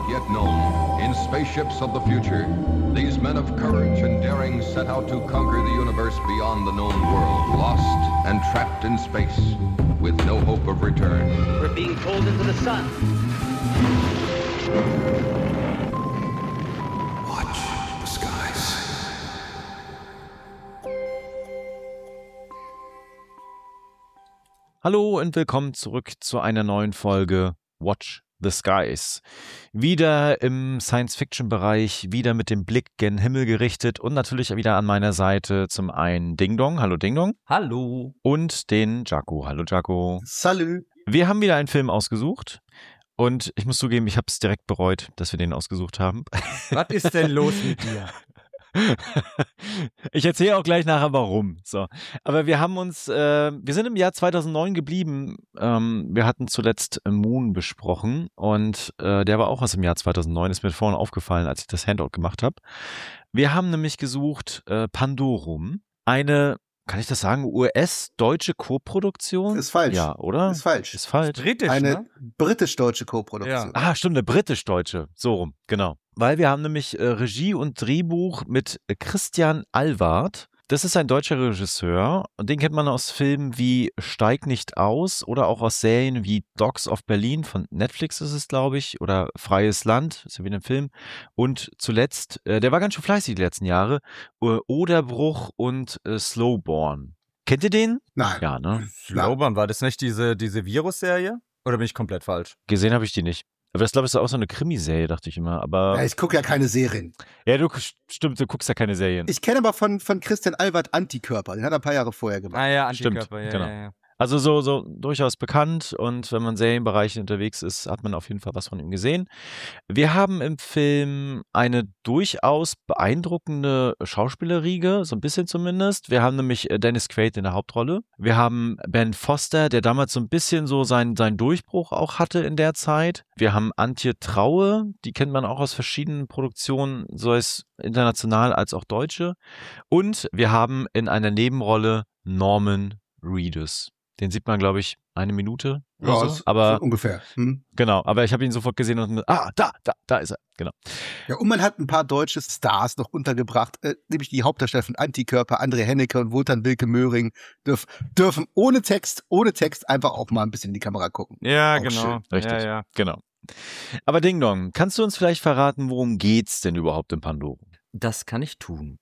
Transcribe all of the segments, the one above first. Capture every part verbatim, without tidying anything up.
yet known, in spaceships of the future, these men of courage and daring set out to conquer the universe beyond the known world, lost and trapped in space, with no hope of return. We're being pulled into the sun. Watch the skies. Hallo und willkommen zurück zu einer neuen Folge Watch the Skies. Wieder im Science-Fiction-Bereich, wieder mit dem Blick gen Himmel gerichtet und natürlich wieder an meiner Seite zum einen Ding Dong. Hallo Ding Dong. Hallo. Und den Jaco. Hallo Jaco. Salü. Wir haben wieder einen Film ausgesucht und ich muss zugeben, ich habe es direkt bereut, dass wir den ausgesucht haben. Was ist denn los mit dir? Ich erzähle auch gleich nachher, warum. So, aber wir haben uns, äh, wir sind im Jahr zweitausendneun geblieben. Ähm, wir hatten zuletzt Moon besprochen und äh, der war auch aus dem Jahr zweitausendneun. Ist mir vorhin aufgefallen, als ich das Handout gemacht habe. Wir haben nämlich gesucht äh, Pandorum, eine, kann ich das sagen, U S-deutsche Koproduktion? Ist falsch. Ja, oder? Ist falsch. Ist falsch. Britisch, Eine ne? britisch-deutsche Koproduktion. Ja. Ah, stimmt, eine britisch-deutsche. So rum, genau. Weil wir haben nämlich äh, Regie und Drehbuch mit äh, Christian Alward. Das ist ein deutscher Regisseur und den kennt man aus Filmen wie Steig nicht aus oder auch aus Serien wie Dogs of Berlin von Netflix ist es, glaube ich, oder Freies Land, ist ja wieder ein Film. Und zuletzt, äh, der war ganz schön fleißig die letzten Jahre, äh, Oderbruch und äh, Slowborn. Kennt ihr den? Nein. Ja, ne? Slowburn, war das nicht diese, diese Virus-Serie? Oder bin ich komplett falsch? Gesehen habe ich die nicht. Aber das, glaube ich, ist auch so eine Krimiserie, dachte ich immer. Aber Ja, ich gucke ja keine Serien. ja, du stimmt, du guckst ja keine Serien. Ich kenne aber von, von Christian Albert Antikörper. Den hat er ein paar Jahre vorher gemacht. Ah ja, Stimmt, Antikörper, ja, genau. ja, ja. Also so, so durchaus bekannt und wenn man in Serienbereichen unterwegs ist, hat man auf jeden Fall was von ihm gesehen. Wir haben im Film eine durchaus beeindruckende Schauspielerriege, so ein bisschen zumindest. Wir haben nämlich Dennis Quaid in der Hauptrolle. Wir haben Ben Foster, der damals so ein bisschen so seinen, seinen Durchbruch auch hatte in der Zeit. Wir haben Antje Traue, die kennt man auch aus verschiedenen Produktionen, so als international als auch deutsche. Und wir haben in einer Nebenrolle Norman Reedus. Den sieht man, glaube ich, eine Minute oder Ja, so. so- Aber so ungefähr. Hm. genau, aber ich habe ihn sofort gesehen und ah, da, da, da ist er. Genau. Ja, und man hat ein paar deutsche Stars noch untergebracht, äh, nämlich die Hauptdarsteller von Antikörper, André Hennecke und Wotan Wilke Möhring, dürf, dürfen ohne Text, ohne Text einfach auch mal ein bisschen in die Kamera gucken. Ja, Auch genau. schön. Richtig. Ja, ja. Genau. Aber Ding Dong, kannst du uns vielleicht verraten, worum geht's denn überhaupt in Pandorum? Das kann ich tun.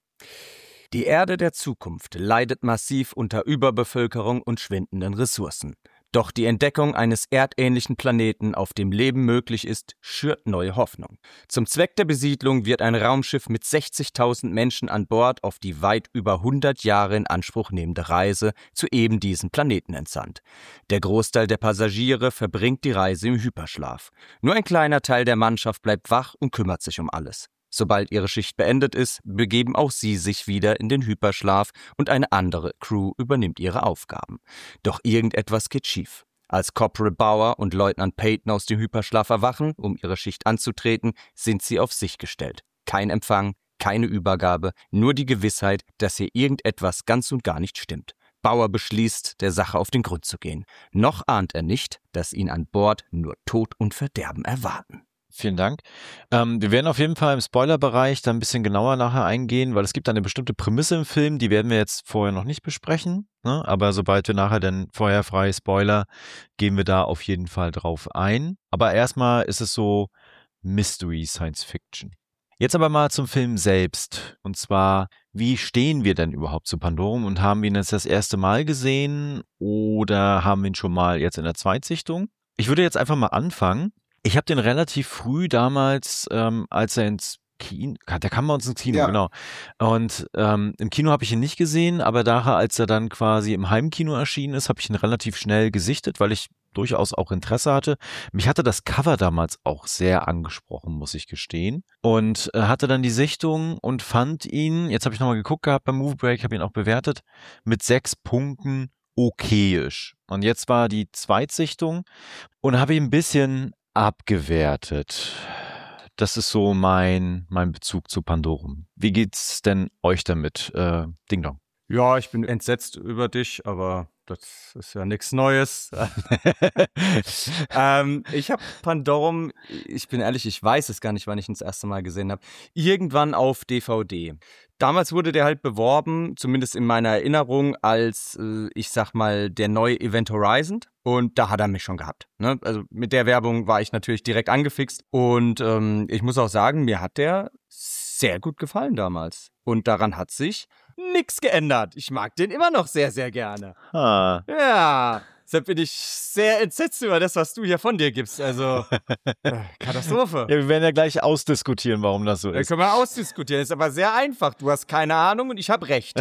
Die Erde der Zukunft leidet massiv unter Überbevölkerung und schwindenden Ressourcen. Doch die Entdeckung eines erdähnlichen Planeten, auf dem Leben möglich ist, schürt neue Hoffnung. Zum Zweck der Besiedlung wird ein Raumschiff mit sechzigtausend Menschen an Bord auf die weit über hundert Jahre in Anspruch nehmende Reise zu eben diesem Planeten entsandt. Der Großteil der Passagiere verbringt die Reise im Hyperschlaf. Nur ein kleiner Teil der Mannschaft bleibt wach und kümmert sich um alles. Sobald ihre Schicht beendet ist, begeben auch sie sich wieder in den Hyperschlaf und eine andere Crew übernimmt ihre Aufgaben. Doch irgendetwas geht schief. Als Corporal Bauer und Leutnant Peyton aus dem Hyperschlaf erwachen, um ihre Schicht anzutreten, sind sie auf sich gestellt. Kein Empfang, keine Übergabe, nur die Gewissheit, dass hier irgendetwas ganz und gar nicht stimmt. Bauer beschließt, der Sache auf den Grund zu gehen. Noch ahnt er nicht, dass ihn an Bord nur Tod und Verderben erwarten. Vielen Dank. Ähm, wir werden auf jeden Fall im Spoilerbereich da ein bisschen genauer nachher eingehen, weil es gibt eine bestimmte Prämisse im Film, die werden wir jetzt vorher noch nicht besprechen, ne? Aber sobald wir nachher dann feuerfrei Spoiler, gehen wir da auf jeden Fall drauf ein. Aber erstmal ist es so Mystery Science Fiction. Jetzt aber mal zum Film selbst. Und zwar, wie stehen wir denn überhaupt zu Pandorum und haben wir ihn jetzt das erste Mal gesehen oder haben wir ihn schon mal jetzt in der Zweitsichtung? Ich würde jetzt einfach mal anfangen. Ich habe den relativ früh damals, ähm, als er ins Kino, der kam bei uns ins Kino, Ja. genau. Und ähm, im Kino habe ich ihn nicht gesehen, aber daher, als er dann quasi im Heimkino erschienen ist, habe ich ihn relativ schnell gesichtet, weil ich durchaus auch Interesse hatte. Mich hatte das Cover damals auch sehr angesprochen, muss ich gestehen. Und äh, hatte dann die Sichtung und fand ihn, jetzt habe ich nochmal geguckt gehabt beim Movie Break, habe ihn auch bewertet, mit sechs Punkten okayisch. Und jetzt war die Zweitsichtung und habe ihn ein bisschen abgewertet. Das ist so mein, mein Bezug zu Pandorum. Wie geht's denn euch damit, äh, Ding Dong? Ja, ich bin entsetzt über dich, aber das ist ja nichts Neues. ähm, ich habe Pandorum, ich bin ehrlich, ich weiß es gar nicht, wann ich ihn das erste Mal gesehen habe, irgendwann auf D V D. Damals wurde der halt beworben, zumindest in meiner Erinnerung, als, äh, ich sag mal, der neue Event Horizon. Und da hat er mich schon gehabt. Ne? Also mit der Werbung war ich natürlich direkt angefixt. Und ähm, ich muss auch sagen, mir hat der sehr gut gefallen damals. Und daran hat sich nichts geändert. Ich mag den immer noch sehr, sehr gerne. Ah. Ja, deshalb bin ich sehr entsetzt über das, was du hier von dir gibst. Also, äh, Katastrophe. Ja, wir werden ja gleich ausdiskutieren, warum das so Da ist. können wir ausdiskutieren. Ist aber sehr einfach. Du hast keine Ahnung und ich habe recht.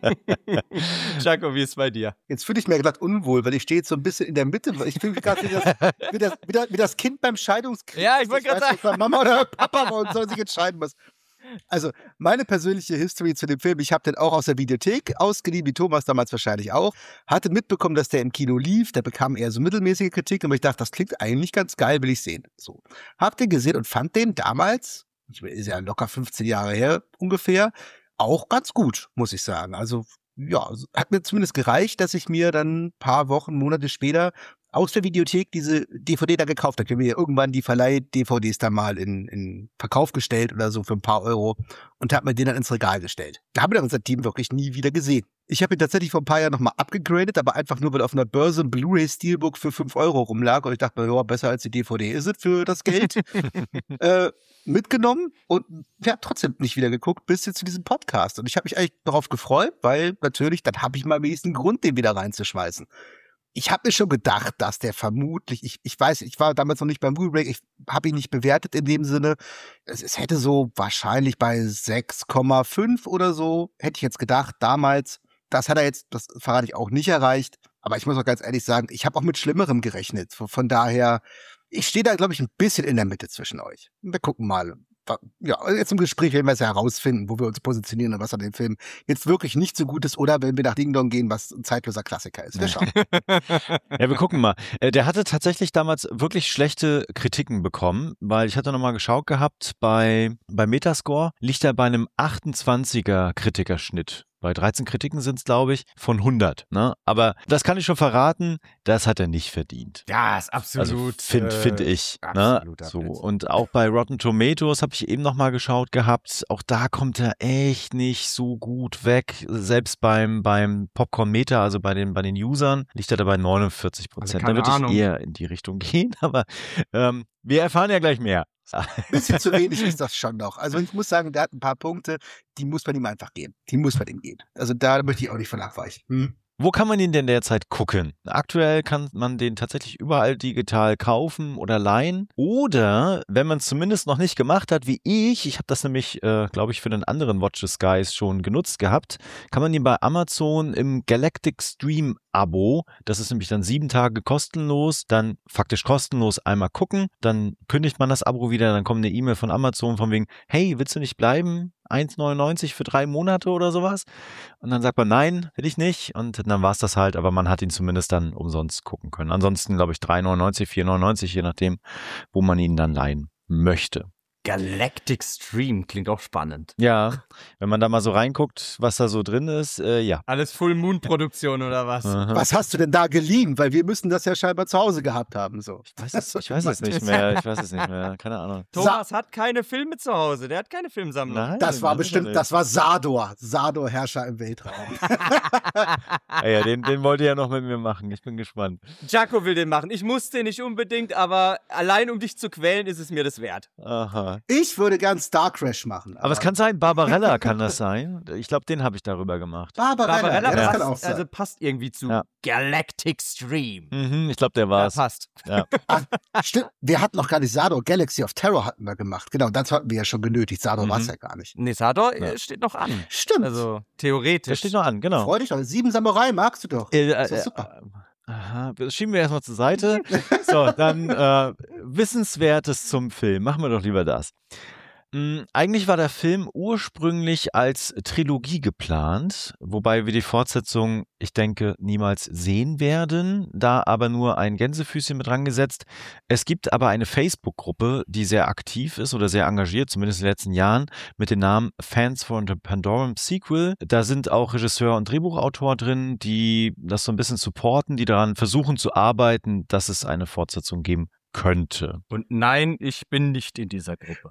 Jaco, wie ist es bei dir? Jetzt fühle ich mir gerade unwohl, weil ich stehe jetzt so ein bisschen in der Mitte. Weil ich fühle mich gerade wie das, wie, das, wie, das, wie das Kind beim Scheidungskrieg. Ja, ich wollte gerade weiß nicht, ob Mama oder Papa war und soll sich entscheiden muss. Also, meine persönliche History zu dem Film, ich habe den auch aus der Videothek ausgeliehen, wie Thomas damals wahrscheinlich auch. Hatte mitbekommen, dass der im Kino lief, der bekam eher so mittelmäßige Kritik, aber ich dachte, das klingt eigentlich ganz geil, will ich sehen. So. Hab den gesehen und fand den damals, ist ja locker fünfzehn Jahre her ungefähr, auch ganz gut, muss ich sagen. Also, ja, hat mir zumindest gereicht, dass ich mir dann ein paar Wochen, Monate später aus der Videothek diese D V D da gekauft habe. Ich habe mir irgendwann die Verleih-D V Ds da mal in, in Verkauf gestellt oder so für ein paar Euro und habe mir den dann ins Regal gestellt. Da haben wir dann unser Team wirklich nie wieder gesehen. Ich habe ihn tatsächlich vor ein paar Jahren nochmal abgegradet, aber einfach nur, weil auf einer Börse ein Blu-ray-Steelbook für fünf Euro rumlag und ich dachte mir, ja, besser als die D V D ist es für das Geld. äh, mitgenommen und ja, trotzdem nicht wieder geguckt bis jetzt zu diesem Podcast. Und ich habe mich eigentlich darauf gefreut, weil natürlich, dann habe ich mal wenigstens einen Grund, den wieder reinzuschmeißen. Ich habe mir schon gedacht, dass der vermutlich, ich, ich weiß, ich war damals noch nicht beim Movie-Break, ich habe ihn nicht bewertet in dem Sinne. Es, es hätte so wahrscheinlich bei sechs Komma fünf oder so, hätte ich jetzt gedacht, damals. Das hat er jetzt, das verrate ich auch nicht erreicht. Aber ich muss auch ganz ehrlich sagen, ich habe auch mit Schlimmerem gerechnet. Von, von daher, ich stehe da, glaube ich, ein bisschen in der Mitte zwischen euch. Wir gucken mal. Ja, jetzt im Gespräch werden wir es ja herausfinden, wo wir uns positionieren und was an dem Film jetzt wirklich nicht so gut ist oder wenn wir nach Ding Dong gehen, was ein zeitloser Klassiker ist. Wir schauen. Ja, wir gucken mal. Äh, Der hatte tatsächlich damals wirklich schlechte Kritiken bekommen, weil ich hatte nochmal geschaut gehabt, bei, bei Metascore liegt er bei einem achtundzwanziger Kritikerschnitt. Bei dreizehn Kritiken sind es, glaube ich, von hundert. Ne? Aber das kann ich schon verraten, das hat er nicht verdient. Ja, ist absolut. Also finde äh, find ich. Ne? So. Und auch bei Rotten Tomatoes habe ich eben nochmal geschaut gehabt. Auch da kommt er echt nicht so gut weg. Selbst beim, beim Popcorn-Meter, also bei den, bei den Usern, liegt er da bei neunundvierzig Prozent. Also da würde Ahnung. ich eher in die Richtung gehen. Aber ähm, wir erfahren ja gleich mehr. Ein bisschen zu wenig ist das schon noch. Also ich muss sagen, der hat ein paar Punkte, die muss man ihm einfach geben. Die muss man ihm geben. Also da möchte ich auch nicht von abweichen. Hm. Wo kann man ihn denn derzeit gucken? Aktuell kann man den tatsächlich überall digital kaufen oder leihen. Oder, wenn man es zumindest noch nicht gemacht hat, wie ich, ich habe das nämlich, äh, glaube ich, für den anderen Watch the Skies schon genutzt gehabt, kann man ihn bei Amazon im Galactic Stream Abo, das ist nämlich dann sieben Tage kostenlos, dann faktisch kostenlos einmal gucken, dann kündigt man das Abo wieder, dann kommt eine E-Mail von Amazon von wegen, hey, willst du nicht bleiben? eins neunundneunzig für drei Monate oder sowas. Und dann sagt man, nein, will ich nicht. Und dann war es das halt, aber man hat ihn zumindest dann umsonst gucken können. Ansonsten, glaube ich, drei neunundneunzig, vier neunundneunzig, je nachdem, wo man ihn dann leihen möchte. Galactic Stream klingt auch spannend. Ja, wenn man da mal so reinguckt, was da so drin ist, äh, ja. Alles Full Moon Produktion oder was? Aha. Was hast du denn da geliehen? Weil wir müssen das ja scheinbar zu Hause gehabt haben. So. Ich weiß es, ich weiß es nicht mehr. Ich weiß es nicht mehr. Keine Ahnung. Thomas hat keine Filme zu Hause. Der hat keine Filmsammlung. Nein, Das war das bestimmt, ist das war Sador. Sador, Herrscher im Weltraum. Ah ja, den, den wollt ihr ja noch mit mir machen. Ich bin gespannt. Jaco will den machen. Ich muss den nicht unbedingt, aber allein um dich zu quälen, ist es mir das wert. Aha. Ich würde gern Star Crash machen. Aber es kann sein, Barbarella kann das sein. Ich glaube, den habe ich darüber gemacht. Barbarella, Barbarella ja, das passt, kann auch sein. also passt irgendwie zu Ja. Galactic Stream. Mhm, ich glaube, der Ja, war's. passt. Ja. Ach, stimmt, wir hatten noch gar nicht Sador. Galaxy of Terror hatten wir gemacht. Genau, das hatten wir ja schon genötigt. Sador Mhm. war es ja gar nicht. Nee, Sador Ja. äh, steht noch an. Stimmt. Also Der theoretisch. steht noch an, genau. Freu dich doch. Sieben Samurai magst du doch. Äh, Das ist äh, super. äh, aha, das schieben wir erstmal zur Seite. So, dann äh, Wissenswertes zum Film. Machen wir doch lieber das. Mh, eigentlich war der Film ursprünglich als Trilogie geplant, wobei wir die Fortsetzung, ich denke, niemals sehen werden, da aber nur ein Gänsefüßchen mit rangesetzt. Es gibt aber eine Facebook-Gruppe, die sehr aktiv ist oder sehr engagiert, zumindest in den letzten Jahren, mit dem Namen Fans for the Pandorum Sequel. Da sind auch Regisseur und Drehbuchautor drin, die das so ein bisschen supporten, die daran versuchen zu arbeiten, dass es eine Fortsetzung geben könnte. Und nein, ich bin nicht in dieser Gruppe.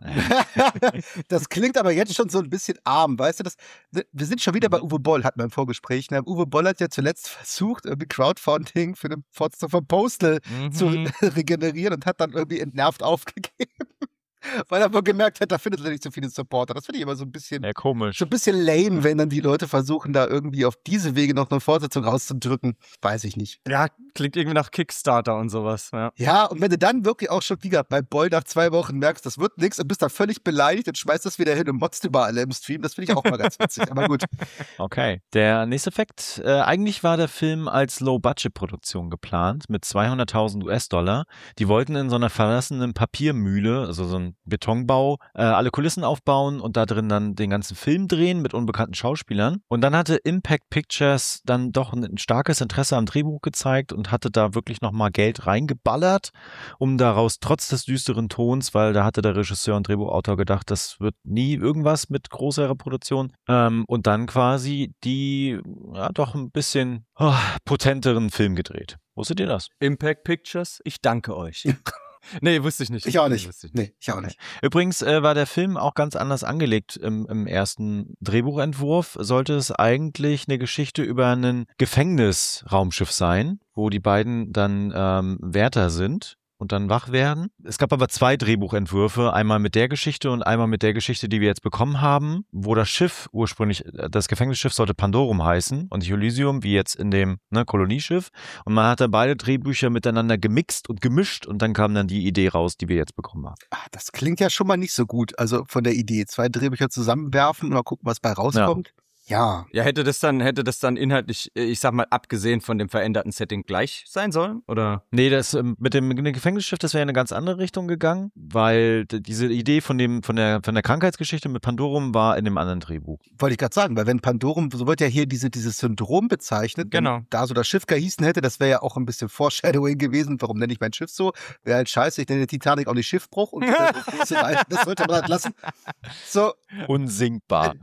Das klingt aber jetzt schon so ein bisschen arm, weißt du? Das, wir sind schon wieder bei Uwe Boll, hatten wir im Vorgespräch. Ne? Uwe Boll hat ja zuletzt versucht, irgendwie Crowdfunding für eine Fortsetzung von Postal Mhm. zu regenerieren und hat dann irgendwie entnervt aufgegeben. Weil er wohl gemerkt hat, da findet er nicht so viele Supporter. Das finde ich immer so ein bisschen, Ja, komisch. so ein bisschen lame, wenn dann die Leute versuchen, da irgendwie auf diese Wege noch eine Fortsetzung rauszudrücken. Weiß ich nicht. Ja, klingt irgendwie nach Kickstarter und sowas. Ja. Ja, und wenn du dann wirklich auch schon, wie gesagt, bei Boll nach zwei Wochen merkst, das wird nichts und bist dann völlig beleidigt und schmeißt das wieder hin und motzt über alle im Stream, das finde ich auch mal ganz witzig. Aber gut. Okay. Der nächste Fakt. Äh, eigentlich war der Film als Low-Budget-Produktion geplant mit zweihunderttausend US-Dollar. Die wollten in so einer verlassenen Papiermühle, also so ein Betonbau, äh, alle Kulissen aufbauen und da drin dann den ganzen Film drehen mit unbekannten Schauspielern. Und dann hatte Impact Pictures dann doch ein, ein starkes Interesse am Drehbuch gezeigt und hatte da wirklich nochmal Geld reingeballert, um daraus trotz des düsteren Tons, weil da hatte der Regisseur und Drehbuchautor gedacht, das wird nie irgendwas mit großer Reproduktion, ähm, und dann quasi die, ja, doch ein bisschen oh, potenteren Film gedreht. Wusstet ihr das? Impact Pictures, ich danke euch. Nee, wusste ich nicht. Ich auch Nee, nicht. wusste ich Nee, ich auch nicht. Übrigens äh, war der Film auch ganz anders angelegt im, im ersten Drehbuchentwurf. Sollte es eigentlich eine Geschichte über ein Gefängnisraumschiff sein, wo die beiden dann ähm, Wärter sind und dann wach werden. Es gab aber zwei Drehbuchentwürfe, einmal mit der Geschichte und einmal mit der Geschichte, die wir jetzt bekommen haben, wo das Schiff ursprünglich, das Gefängnisschiff sollte Pandorum heißen und nicht Elysium, wie jetzt in dem ne, Kolonieschiff. Und man hat dann beide Drehbücher miteinander gemixt und gemischt und dann kam dann die Idee raus, die wir jetzt bekommen haben. Ah, das klingt ja schon mal nicht so gut. Also von der Idee, zwei Drehbücher zusammenwerfen und mal gucken, was bei rauskommt. Ja. Ja, hätte das dann, hätte das dann inhaltlich, ich sag mal, abgesehen von dem veränderten Setting gleich sein sollen? Oder? Nee, das ähm, mit dem, mit dem Gefängnisschiff, das wäre in eine ganz andere Richtung gegangen, weil d- diese Idee von dem, von der, von der Krankheitsgeschichte mit Pandorum war in dem anderen Drehbuch. Wollte ich gerade sagen, weil wenn Pandorum, so wird ja hier diese, dieses Syndrom bezeichnet, Genau. wenn da so das Schiff gehießen hätte, das wäre ja auch ein bisschen Foreshadowing gewesen. Warum nenne ich mein Schiff so? Wäre halt scheiße, ich nenne die Titanic auch nicht Schiffbruch und das sollte man halt lassen. So, Unsinkbar.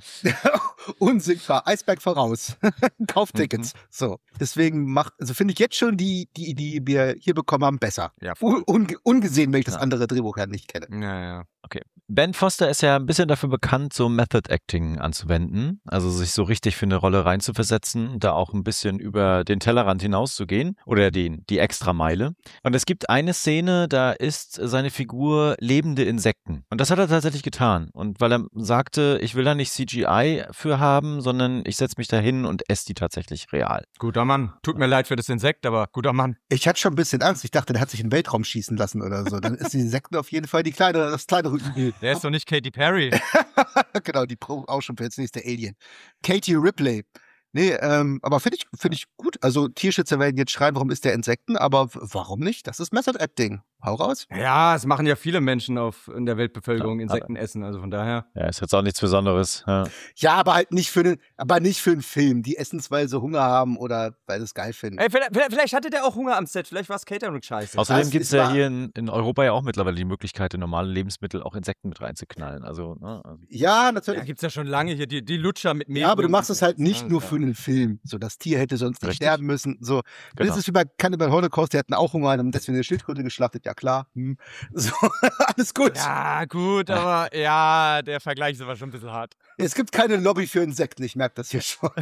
unsinkbar, Eisberg voraus. Kauftickets. So, deswegen macht, also finde ich jetzt schon die, die, die wir hier bekommen haben, besser. Ja, Un, unge- ungesehen, wenn ich das Ja. andere Drehbuch ja nicht kenne. Ja, ja. Okay. Ben Foster ist ja ein bisschen dafür bekannt, so Method Acting anzuwenden, also sich so richtig für eine Rolle reinzuversetzen, da auch ein bisschen über den Tellerrand hinauszugehen oder den, die Extrameile. Und es gibt eine Szene, da ist seine Figur lebende Insekten. Und das hat er tatsächlich getan. Und weil er sagte, ich will da nicht C G I für haben, sondern ich setze mich da hin und esse die tatsächlich real. Guter Mann. Tut mir leid für das Insekt, aber guter Mann. Ich hatte schon ein bisschen Angst. Ich dachte, der hat sich in den Weltraum schießen lassen oder so. Dann ist die Insekten auf jeden Fall die kleine, das kleinere Übel. Der ist doch nicht Katy Perry. Genau, die Pro auch schon für jetzt nächste Alien. Katie Ripley. Nee, ähm, aber finde ich, finde ich gut. Also Tierschützer werden jetzt schreien, warum ist der Insekten? Aber w- warum nicht? Das ist Method Acting. Hau raus. Ja, es machen ja viele Menschen auf in der Weltbevölkerung Ja, Insekten essen, also von daher. Ja, ist jetzt auch nichts Besonderes. Ja. Ja, aber halt nicht für den, aber nicht für einen Film. Die essen es, weil sie Hunger haben oder weil sie es geil finden. Ey, vielleicht, vielleicht hatte der auch Hunger am Set, vielleicht war es Catering scheiße. Außerdem Das gibt es ist ja wahr. hier in, in Europa ja auch mittlerweile die Möglichkeit, in normale Lebensmittel auch Insekten mit reinzuknallen. Also, ne, also Ja, Ja, natürlich. gibt's ja schon lange hier, die, die Lutscher mit Mehl. Ja, aber du machst es halt nicht Ja, nur ja. für einen Film. So, das Tier hätte sonst nicht Richtig. sterben müssen. So, Genau. das ist wie bei Cannibal Holocaust, die hatten auch Hunger, haben deswegen eine Schildkröte geschlachtet. Ja, klar. Hm. So, alles gut. Ja, gut, aber ja, der Vergleich ist aber schon ein bisschen hart. Es gibt keine Lobby für Insekten, ich merke das hier schon.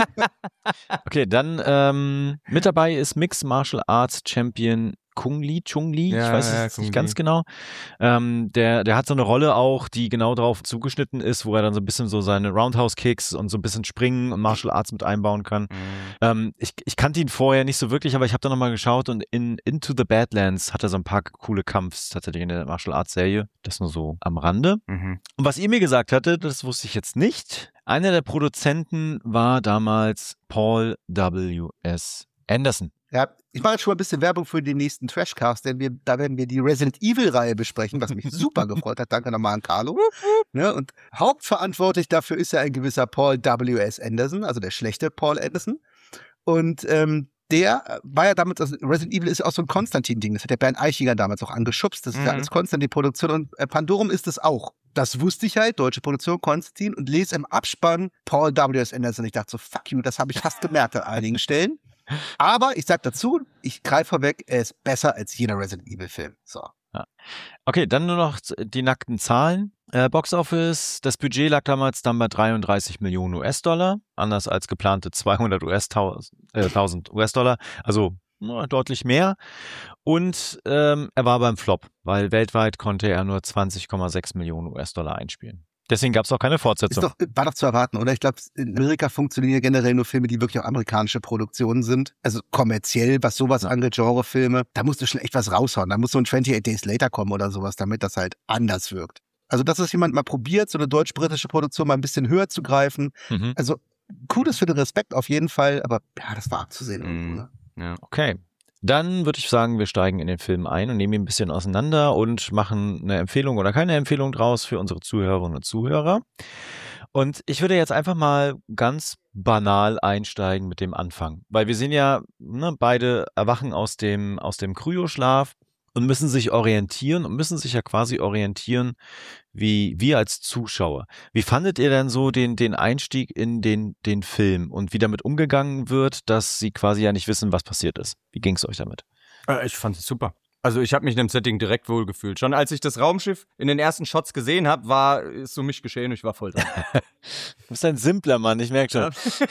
Okay, dann ähm, mit dabei ist Mixed Martial Arts Champion Kung Lee, Chung Lee, Ja, ich weiß ja, es Kung nicht ganz Lee. genau. Ähm, der, der hat so eine Rolle auch, die genau darauf zugeschnitten ist, wo er dann so ein bisschen so seine Roundhouse-Kicks und so ein bisschen Springen und Martial Arts mit einbauen kann. Ähm, ich, ich kannte ihn vorher nicht so wirklich, aber ich habe da nochmal geschaut und in Into the Badlands hat er so ein paar coole Kampfs tatsächlich in der Martial Arts Serie. Das nur so am Rande. Mhm. Und was ihr mir gesagt hattet, das wusste ich jetzt nicht. Einer der Produzenten war damals Paul W S Anderson. Ja, ich mache jetzt schon mal ein bisschen Werbung für den nächsten Trashcast, denn wir, da werden wir die Resident Evil-Reihe besprechen, was mich super gefreut hat. Danke nochmal an Carlo. Ne, und hauptverantwortlich dafür ist ja ein gewisser Paul W S. Anderson, also der schlechte Paul Anderson. Und ähm, der war ja damals, also Resident Evil ist ja auch so ein Konstantin-Ding, das hat der Bernd Eichinger damals auch angeschubst, das ist mhm. ja alles Konstantin-Produktion und äh, Pandorum ist es auch. Das wusste ich halt, deutsche Produktion, Konstantin, und lese im Abspann Paul W S. Anderson. Ich dachte so, fuck you, das habe ich fast gemerkt an einigen Stellen. Aber ich sag dazu, ich greife vorweg, er ist besser als jeder Resident Evil-Film. So. Ja. Okay, dann nur noch die nackten Zahlen. Äh, Box Office, das Budget lag damals dann bei dreiunddreißig Millionen U S-Dollar, anders als geplante zweihundert tausend U S-Dollar, also na, deutlich mehr. Und ähm, er war beim Flop, weil weltweit konnte er nur zwanzig Komma sechs Millionen U S-Dollar einspielen. Deswegen gab es auch keine Fortsetzung. Ist doch, war doch zu erwarten, oder? Ich glaube, in Amerika funktionieren ja generell nur Filme, die wirklich auch amerikanische Produktionen sind. Also kommerziell, was sowas ja. angeht, Genrefilme. Da musst du schon echt was raushauen. Da muss so ein twenty-eight Days Later kommen oder sowas, damit das halt anders wirkt. Also, dass es jemand mal probiert, so eine deutsch-britische Produktion mal ein bisschen höher zu greifen. Mhm. Also, cooles für den Respekt auf jeden Fall, aber ja, das war abzusehen. Mhm. Oder? Ja. Okay. Dann würde ich sagen, wir steigen in den Film ein und nehmen ihn ein bisschen auseinander und machen eine Empfehlung oder keine Empfehlung draus für unsere Zuhörerinnen und Zuhörer. Und ich würde jetzt einfach mal ganz banal einsteigen mit dem Anfang, weil wir sind ja ne, beide erwachen aus dem, aus dem Kryoschlaf und müssen sich orientieren und müssen sich ja quasi orientieren, wie wir als Zuschauer. Wie fandet ihr denn so den, den Einstieg in den, den Film und wie damit umgegangen wird, dass sie quasi ja nicht wissen, was passiert ist? Wie ging es euch damit? Äh, ich fand es super. Also ich habe mich in dem Setting direkt wohlgefühlt. Schon als ich das Raumschiff in den ersten Shots gesehen habe, war es um mich geschehen und ich war voll dran. Du bist ein simpler Mann, ich merke schon.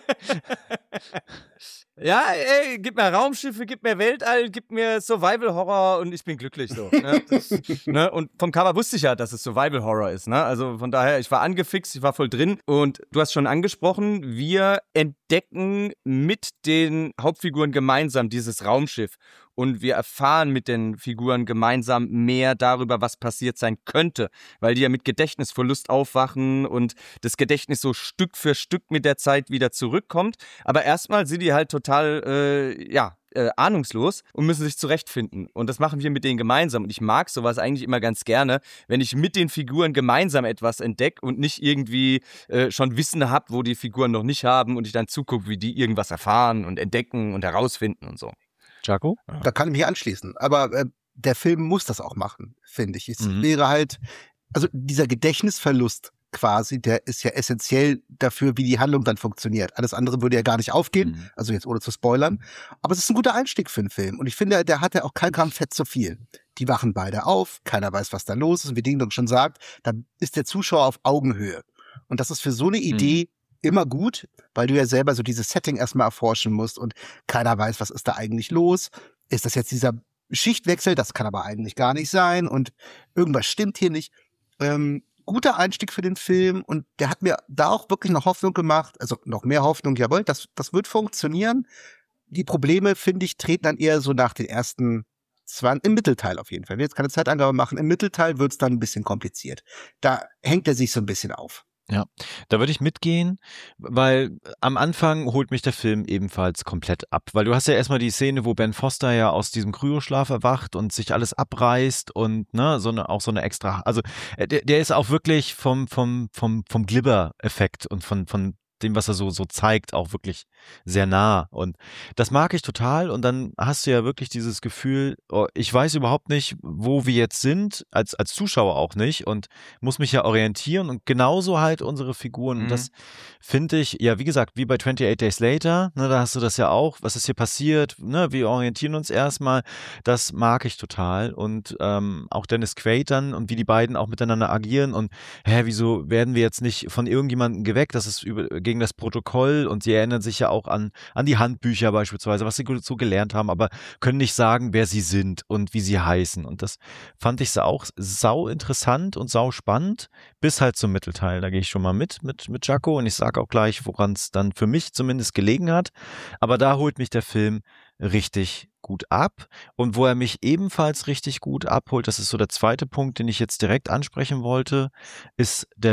Ja, ey, gib mir Raumschiffe, gib mir Weltall, gib mir Survival-Horror und ich bin glücklich so. Ne? Das, ne? Und vom Cover wusste ich ja, dass es Survival-Horror ist. Ne? Also von daher, ich war angefixt, ich war voll drin. Und du hast schon angesprochen, wir entdecken mit den Hauptfiguren gemeinsam dieses Raumschiff. Und wir erfahren mit den Figuren gemeinsam mehr darüber, was passiert sein könnte. Weil die ja mit Gedächtnisverlust aufwachen und das Gedächtnis so Stück für Stück mit der Zeit wieder zurückkommt. Aber erstmal sind die halt total, äh, ja, äh, ahnungslos und müssen sich zurechtfinden. Und das machen wir mit denen gemeinsam. Und ich mag sowas eigentlich immer ganz gerne, wenn ich mit den Figuren gemeinsam etwas entdecke und nicht irgendwie äh, schon Wissen habe, wo die Figuren noch nicht haben und ich dann zugucke, wie die irgendwas erfahren und entdecken und herausfinden und so. Jaco? Da kann ich mich anschließen. Aber äh, der Film muss das auch machen, finde ich. Es mhm. wäre halt, also dieser Gedächtnisverlust quasi, der ist ja essentiell dafür, wie die Handlung dann funktioniert. Alles andere würde ja gar nicht aufgehen, mhm. also jetzt ohne zu spoilern. Aber es ist ein guter Einstieg für einen Film. Und ich finde, der hat ja auch kein Gramm Fett zu viel. Die wachen beide auf, keiner weiß, was da los ist. Und wie Ding Dong schon sagt, da ist der Zuschauer auf Augenhöhe. Und das ist für so eine Idee mhm. immer gut, weil du ja selber so dieses Setting erstmal erforschen musst und keiner weiß, was ist da eigentlich los. Ist das jetzt dieser Schichtwechsel? Das kann aber eigentlich gar nicht sein und irgendwas stimmt hier nicht. Ähm, guter Einstieg für den Film und der hat mir da auch wirklich noch Hoffnung gemacht, also noch mehr Hoffnung, jawohl, das, das wird funktionieren. Die Probleme, finde ich, treten dann eher so nach den ersten zwanzig, im Mittelteil auf jeden Fall. Ich will jetzt keine Zeitangabe machen, im Mittelteil wird es dann ein bisschen kompliziert. Da hängt er sich so ein bisschen auf. Ja, da würde ich mitgehen, weil am Anfang holt mich der Film ebenfalls komplett ab, weil du hast ja erstmal die Szene, wo Ben Foster ja aus diesem Kryoschlaf erwacht und sich alles abreißt und ne, so eine auch so eine extra, also der, der ist auch wirklich vom vom vom vom Glibber-Effekt und von von dem, was er so so zeigt, auch wirklich sehr nah und das mag ich total und dann hast du ja wirklich dieses Gefühl, oh, ich weiß überhaupt nicht, wo wir jetzt sind, als als Zuschauer auch nicht und muss mich ja orientieren und genauso halt unsere Figuren mhm. und das finde ich, ja wie gesagt, wie bei twenty-eight Days Later, ne, da hast du das ja auch, was ist hier passiert, ne, wir orientieren uns erstmal, das mag ich total und ähm, auch Dennis Quaid dann und wie die beiden auch miteinander agieren und hä, wieso werden wir jetzt nicht von irgendjemandem geweckt, das ist über, gegen das Protokoll und sie erinnern sich ja auch an, an die Handbücher beispielsweise, was sie so gelernt haben, aber können nicht sagen, wer sie sind und wie sie heißen. Und das fand ich auch sau interessant und sau spannend, bis halt zum Mittelteil. Da gehe ich schon mal mit, mit, mit Jaco und ich sage auch gleich, woran es dann für mich zumindest gelegen hat. Aber da holt mich der Film richtig gut ab und wo er mich ebenfalls richtig gut abholt, das ist so der zweite Punkt, den ich jetzt direkt ansprechen wollte, ist der Look.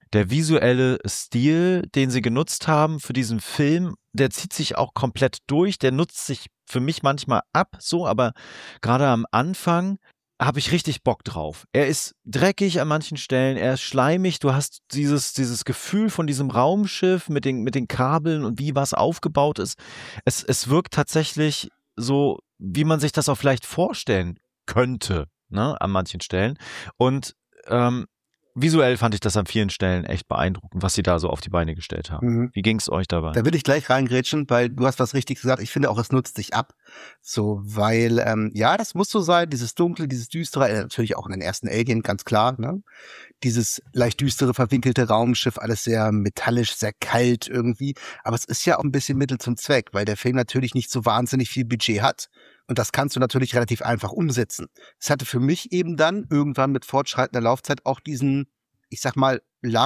der visuelle Stil, den sie genutzt haben für diesen Film, der zieht sich auch komplett durch. Der nutzt sich für mich manchmal ab, so, aber gerade am Anfang habe ich richtig Bock drauf. Er ist dreckig an manchen Stellen, er ist schleimig, du hast dieses, dieses Gefühl von diesem Raumschiff mit den, mit den Kabeln und wie was aufgebaut ist. Es, es wirkt tatsächlich so, wie man sich das auch vielleicht vorstellen könnte, ne, an manchen Stellen. Und ähm, visuell fand ich das an vielen Stellen echt beeindruckend, was sie da so auf die Beine gestellt haben. Mhm. Wie ging es euch dabei? Da will ich gleich reingrätschen, weil du hast was richtig gesagt. Ich finde auch, es nutzt sich ab. So, weil, ähm, ja, das muss so sein, dieses Dunkle, dieses Düstere, äh, natürlich auch in den ersten Alien, ganz klar, ne? Dieses leicht düstere, verwinkelte Raumschiff, alles sehr metallisch, sehr kalt irgendwie. Aber es ist ja auch ein bisschen Mittel zum Zweck, weil der Film natürlich nicht so wahnsinnig viel Budget hat. Und das kannst du natürlich relativ einfach umsetzen. Es hatte für mich eben dann irgendwann mit fortschreitender Laufzeit auch diesen, ich sag mal,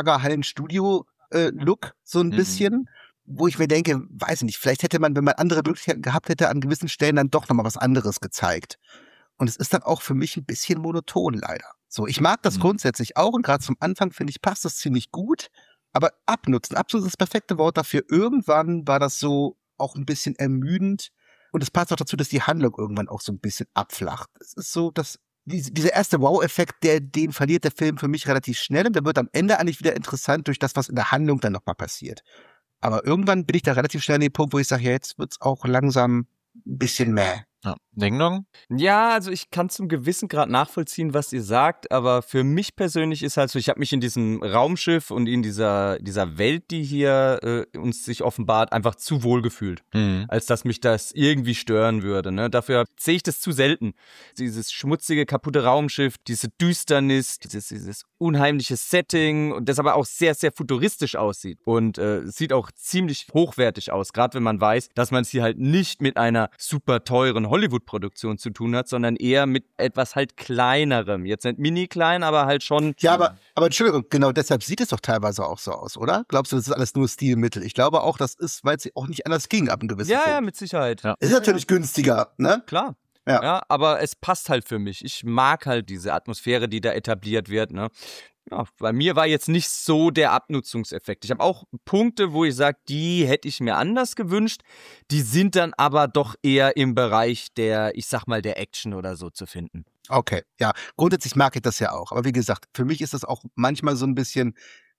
Lagerhallen-Studio-Look so ein Mhm. bisschen, wo ich mir denke, weiß ich nicht, vielleicht hätte man, wenn man andere Möglichkeiten gehabt hätte, an gewissen Stellen dann doch nochmal was anderes gezeigt. Und es ist dann auch für mich ein bisschen monoton leider. So, ich mag das Mhm. grundsätzlich auch und gerade zum Anfang finde ich, passt das ziemlich gut. Aber abnutzen, absolut das perfekte Wort dafür. Irgendwann war das so auch ein bisschen ermüdend. Und es passt auch dazu, dass die Handlung irgendwann auch so ein bisschen abflacht. Es ist so, dass diese, dieser erste Wow-Effekt, der, den verliert der Film für mich relativ schnell und der wird am Ende eigentlich wieder interessant durch das, was in der Handlung dann nochmal passiert. Aber irgendwann bin ich da relativ schnell an dem Punkt, wo ich sage, ja, jetzt wird's auch langsam ein bisschen mäh. Ja. Ding Dong? Ja, also ich kann zum gewissen Grad nachvollziehen, was ihr sagt, aber für mich persönlich ist halt so, ich habe mich in diesem Raumschiff und in dieser dieser Welt, die hier äh, uns sich offenbart, einfach zu wohl gefühlt, Mhm. als dass mich das irgendwie stören würde. Ne? Dafür sehe ich das zu selten. Dieses schmutzige, kaputte Raumschiff, diese Düsternis, dieses, dieses unheimliche Setting und das aber auch sehr, sehr futuristisch aussieht und äh, sieht auch ziemlich hochwertig aus, gerade wenn man weiß, dass man es hier halt nicht mit einer super teuren Hollywood-Produktion zu tun hat, sondern eher mit etwas halt kleinerem. Jetzt nicht mini klein, aber halt schon. Ja, aber, aber Entschuldigung, genau deshalb sieht es doch teilweise auch so aus, oder? Glaubst du, das ist alles nur Stilmittel? Ich glaube auch, das ist, weil es auch nicht anders ging ab einem gewissen Ja, Punkt. ja, mit Sicherheit. Ja. Ist natürlich günstiger, ne? Klar. Ja. Ja, aber es passt halt für mich. Ich mag halt diese Atmosphäre, die da etabliert wird, ne? Ja, bei mir war jetzt nicht so der Abnutzungseffekt. Ich habe auch Punkte, wo ich sage, die hätte ich mir anders gewünscht. Die sind dann aber doch eher im Bereich der, ich sag mal, der Action oder so zu finden. Okay, ja. Grundsätzlich mag ich das ja auch. Aber wie gesagt, für mich ist das auch manchmal so ein bisschen,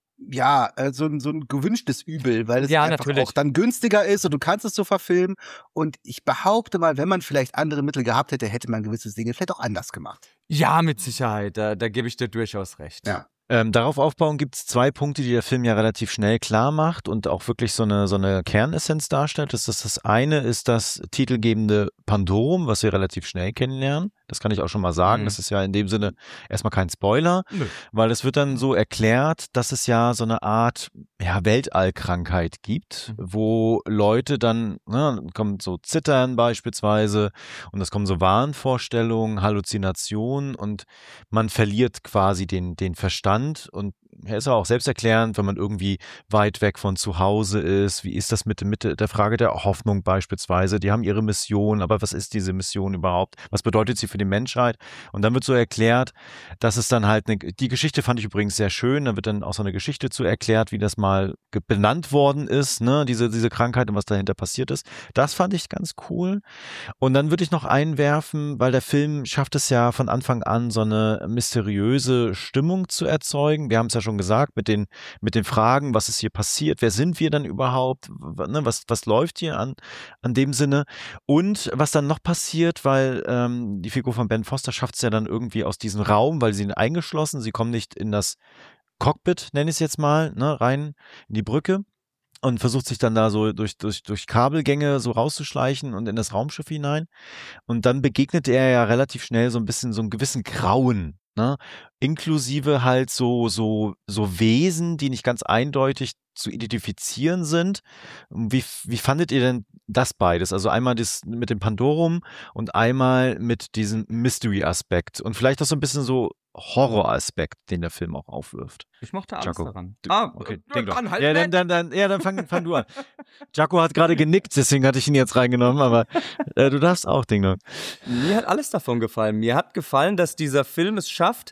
ja, äh, so, ein, so ein gewünschtes Übel, weil es Ja, einfach natürlich. auch dann günstiger ist und du kannst es so verfilmen. Und ich behaupte mal, wenn man vielleicht andere Mittel gehabt hätte, hätte man gewisse Dinge vielleicht auch anders gemacht. Ja, mit Sicherheit. Da, da gebe ich dir durchaus recht. Ja. Ähm, darauf aufbauen gibt es zwei Punkte, die der Film ja relativ schnell klar macht und auch wirklich so eine, so eine Kernessenz darstellt. Das, ist das eine ist das titelgebende Pandorum, was wir relativ schnell kennenlernen. Das kann ich auch schon mal sagen. Mhm. Das ist ja in dem Sinne erstmal kein Spoiler, Nö. weil es wird dann so erklärt, dass es ja so eine Art ja, Weltallkrankheit gibt, Mhm. wo Leute dann, ne, kommt so Zittern beispielsweise und es kommen so Wahnvorstellungen, Halluzinationen und man verliert quasi den, den Verstand und er ist ja auch selbsterklärend, wenn man irgendwie weit weg von zu Hause ist. Wie ist das mit, mit der Frage der Hoffnung beispielsweise? Die haben ihre Mission, aber was ist diese Mission überhaupt? Was bedeutet sie für die Menschheit? Und dann wird so erklärt, dass es dann halt eine, die Geschichte fand ich übrigens sehr schön, da wird dann auch so eine Geschichte zu erklärt, wie das mal ge- benannt worden ist, ne, diese, diese Krankheit und was dahinter passiert ist. Das fand ich ganz cool. Und dann würde ich noch einwerfen, weil der Film schafft es ja von Anfang an, so eine mysteriöse Stimmung zu erzeugen. Wir haben es ja schon gesagt, mit den, mit den Fragen, was ist hier passiert, wer sind wir dann überhaupt, W- ne, was, was läuft hier an, an dem Sinne und was dann noch passiert, weil ähm, die Figur von Ben Foster schafft es ja dann irgendwie aus diesem Raum, weil sie sind eingeschlossen, sie kommen nicht in das Cockpit, nenne ich es jetzt mal, ne, rein in die Brücke und versucht sich dann da so durch, durch, durch Kabelgänge so rauszuschleichen und in das Raumschiff hinein. Und dann begegnet er ja relativ schnell so ein bisschen so einem gewissen Grauen, ne? Inklusive halt so, so, so Wesen, die nicht ganz eindeutig zu identifizieren sind. Wie, wie fandet ihr denn das beides? Also einmal das mit dem Pandorum und einmal mit diesem Mystery-Aspekt und vielleicht auch so ein bisschen so Horror-Aspekt, den der Film auch aufwirft. Ich mochte alles Jaco. daran. Du- Ah, okay, äh, Ding doch. dann halt ja, dann, nett. dann, dann, ja, dann fang, fang du an. Jaco hat gerade genickt, deswegen hatte ich ihn jetzt reingenommen, aber äh, du darfst auch, Ding Dong. Mir hat alles davon gefallen. Mir hat gefallen, dass dieser Film es schafft,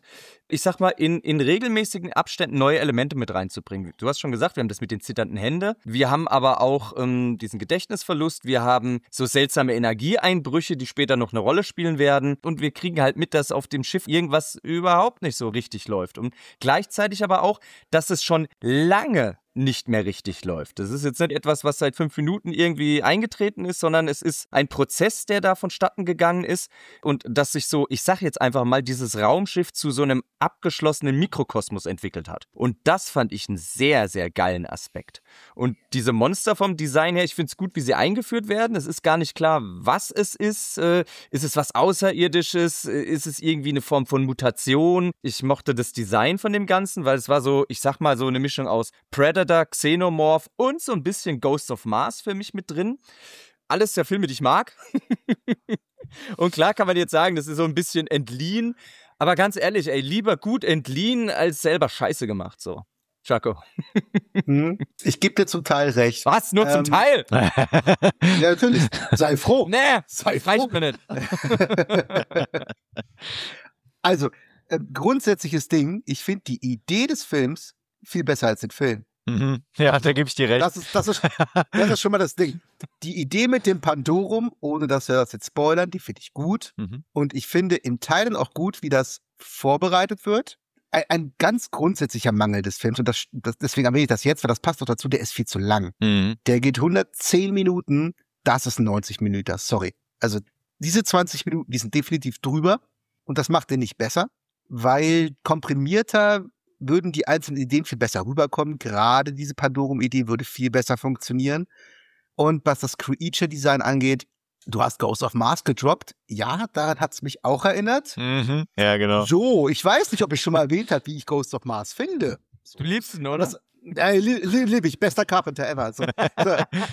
ich sag mal, in, in regelmäßigen Abständen neue Elemente mit reinzubringen. Du hast schon gesagt, wir haben das mit den zitternden Händen. Wir haben aber auch ähm, diesen Gedächtnisverlust. Wir haben so seltsame Energieeinbrüche, die später noch eine Rolle spielen werden. Und wir kriegen halt mit, dass auf dem Schiff irgendwas überhaupt nicht so richtig läuft. Und gleichzeitig aber auch, dass es schon lange nicht mehr richtig läuft. Das ist jetzt nicht etwas, was seit fünf Minuten irgendwie eingetreten ist, sondern es ist ein Prozess, der da vonstatten gegangen ist und dass sich so, ich sag jetzt einfach mal, dieses Raumschiff zu so einem abgeschlossenen Mikrokosmos entwickelt hat. Und das fand ich einen sehr, sehr geilen Aspekt. Und diese Monster vom Design her, ich finde es gut, wie sie eingeführt werden. Es ist gar nicht klar, was es ist. Äh, ist es was Außerirdisches? Ist es irgendwie eine Form von Mutation? Ich mochte das Design von dem Ganzen, weil es war so, ich sag mal, so eine Mischung aus Predator, Xenomorph und so ein bisschen Ghost of Mars für mich mit drin. Alles der Filme, die ich mag. Und klar kann man jetzt sagen, das ist so ein bisschen entliehen. Aber ganz ehrlich, ey, lieber gut entliehen als selber Scheiße gemacht, so. Chaco. Hm, ich gebe dir zum Teil recht. Was? Nur zum Ähm, Teil? Ja, natürlich. Sei froh. Nee, Sei froh. reicht mir nicht. Also, äh, grundsätzliches Ding, ich finde die Idee des Films viel besser als den Film. Mhm. Ja, da gebe ich dir recht. Das ist, das, ist, das ist schon mal das Ding. Die Idee mit dem Pandorum, ohne dass wir das jetzt spoilern, die finde ich gut. Mhm. Und ich finde in Teilen auch gut, wie das vorbereitet wird. Ein, ein ganz grundsätzlicher Mangel des Films, und das, das, deswegen erwähne ich das jetzt, weil das passt doch dazu, der ist viel zu lang. Mhm. Der geht hundertzehn Minuten, das ist ein neunzig Minuten, sorry. Also diese zwanzig Minuten, die sind definitiv drüber und das macht den nicht besser, weil komprimierter würden die einzelnen Ideen viel besser rüberkommen. Gerade diese Pandorum-Idee würde viel besser funktionieren. Und was das Creature-Design angeht, du hast Ghost of Mars gedroppt. Ja, daran hat es mich auch erinnert. Mhm. Ja, genau. So, ich weiß nicht, ob ich schon mal erwähnt habe, wie ich Ghost of Mars finde. Du liebst ihn, oder? Das, äh, li- li- lieb ich, bester Carpenter ever. So, so.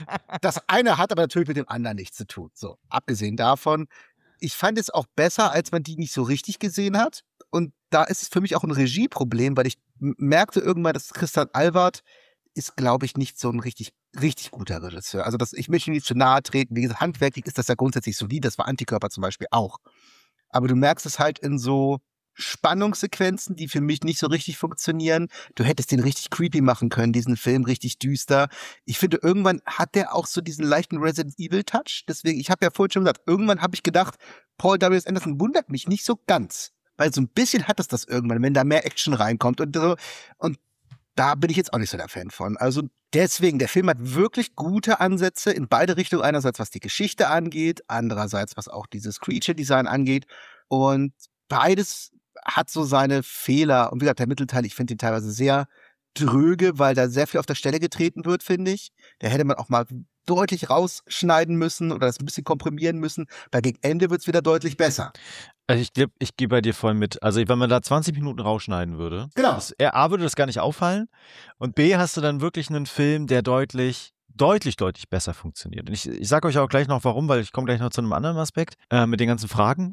Das eine hat aber natürlich mit dem anderen nichts zu tun. So, abgesehen davon, ich fand es auch besser, als man die nicht so richtig gesehen hat. Und da ist es für mich auch ein Regieproblem, weil ich m- merkte irgendwann, dass Christian Alvard ist, glaube ich, nicht so ein richtig, richtig guter Regisseur. Also das, ich möchte ihm nicht zu nahe treten. Wie gesagt, handwerklich ist das ja grundsätzlich solid. Das war Antikörper zum Beispiel auch. Aber du merkst es halt in so Spannungssequenzen, die für mich nicht so richtig funktionieren. Du hättest den richtig creepy machen können, diesen Film richtig düster. Ich finde, irgendwann hat der auch so diesen leichten Resident Evil Touch. Deswegen, ich habe ja vorhin schon gesagt, irgendwann habe ich gedacht, Paul W S. Anderson wundert mich nicht so ganz. Weil so ein bisschen hat es das irgendwann, wenn da mehr Action reinkommt und so. Und da bin ich jetzt auch nicht so der Fan von. Also deswegen, der Film hat wirklich gute Ansätze in beide Richtungen. Einerseits, was die Geschichte angeht, andererseits, was auch dieses Creature-Design angeht. Und beides hat so seine Fehler. Und wie gesagt, der Mittelteil, ich finde ihn teilweise sehr dröge, weil da sehr viel auf der Stelle getreten wird, finde ich. Da hätte man auch mal deutlich rausschneiden müssen oder das ein bisschen komprimieren müssen, weil gegen Ende wird's wieder deutlich besser. Also ich glaube, ich gehe bei dir voll mit. Also wenn man da zwanzig Minuten rausschneiden würde, Genau. das, A, würde das gar nicht auffallen und B, hast du dann wirklich einen Film, der deutlich, deutlich, deutlich besser funktioniert. Und ich, ich sage euch auch gleich noch warum, weil ich komme gleich noch zu einem anderen Aspekt äh, mit den ganzen Fragen.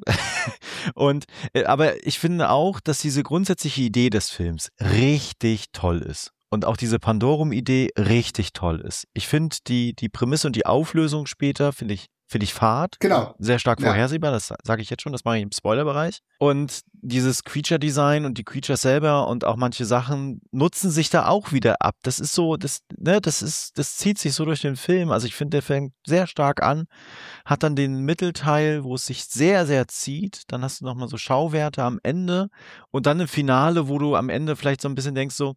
und äh, aber ich finde auch, dass diese grundsätzliche Idee des Films richtig toll ist. Und auch diese Pandorum-Idee richtig toll ist. Ich finde die, die Prämisse und die Auflösung später, finde ich, finde ich fad. Genau. Sehr stark Ja. vorhersehbar, das sage ich jetzt schon, das mache ich im Spoilerbereich. Und dieses Creature-Design und die Creatures selber und auch manche Sachen nutzen sich da auch wieder ab. Das ist so, das, ne, das ist, das zieht sich so durch den Film. Also ich finde, der fängt sehr stark an, hat dann den Mittelteil, wo es sich sehr, sehr zieht. Dann hast du nochmal so Schauwerte am Ende und dann ein Finale, wo du am Ende vielleicht so ein bisschen denkst so,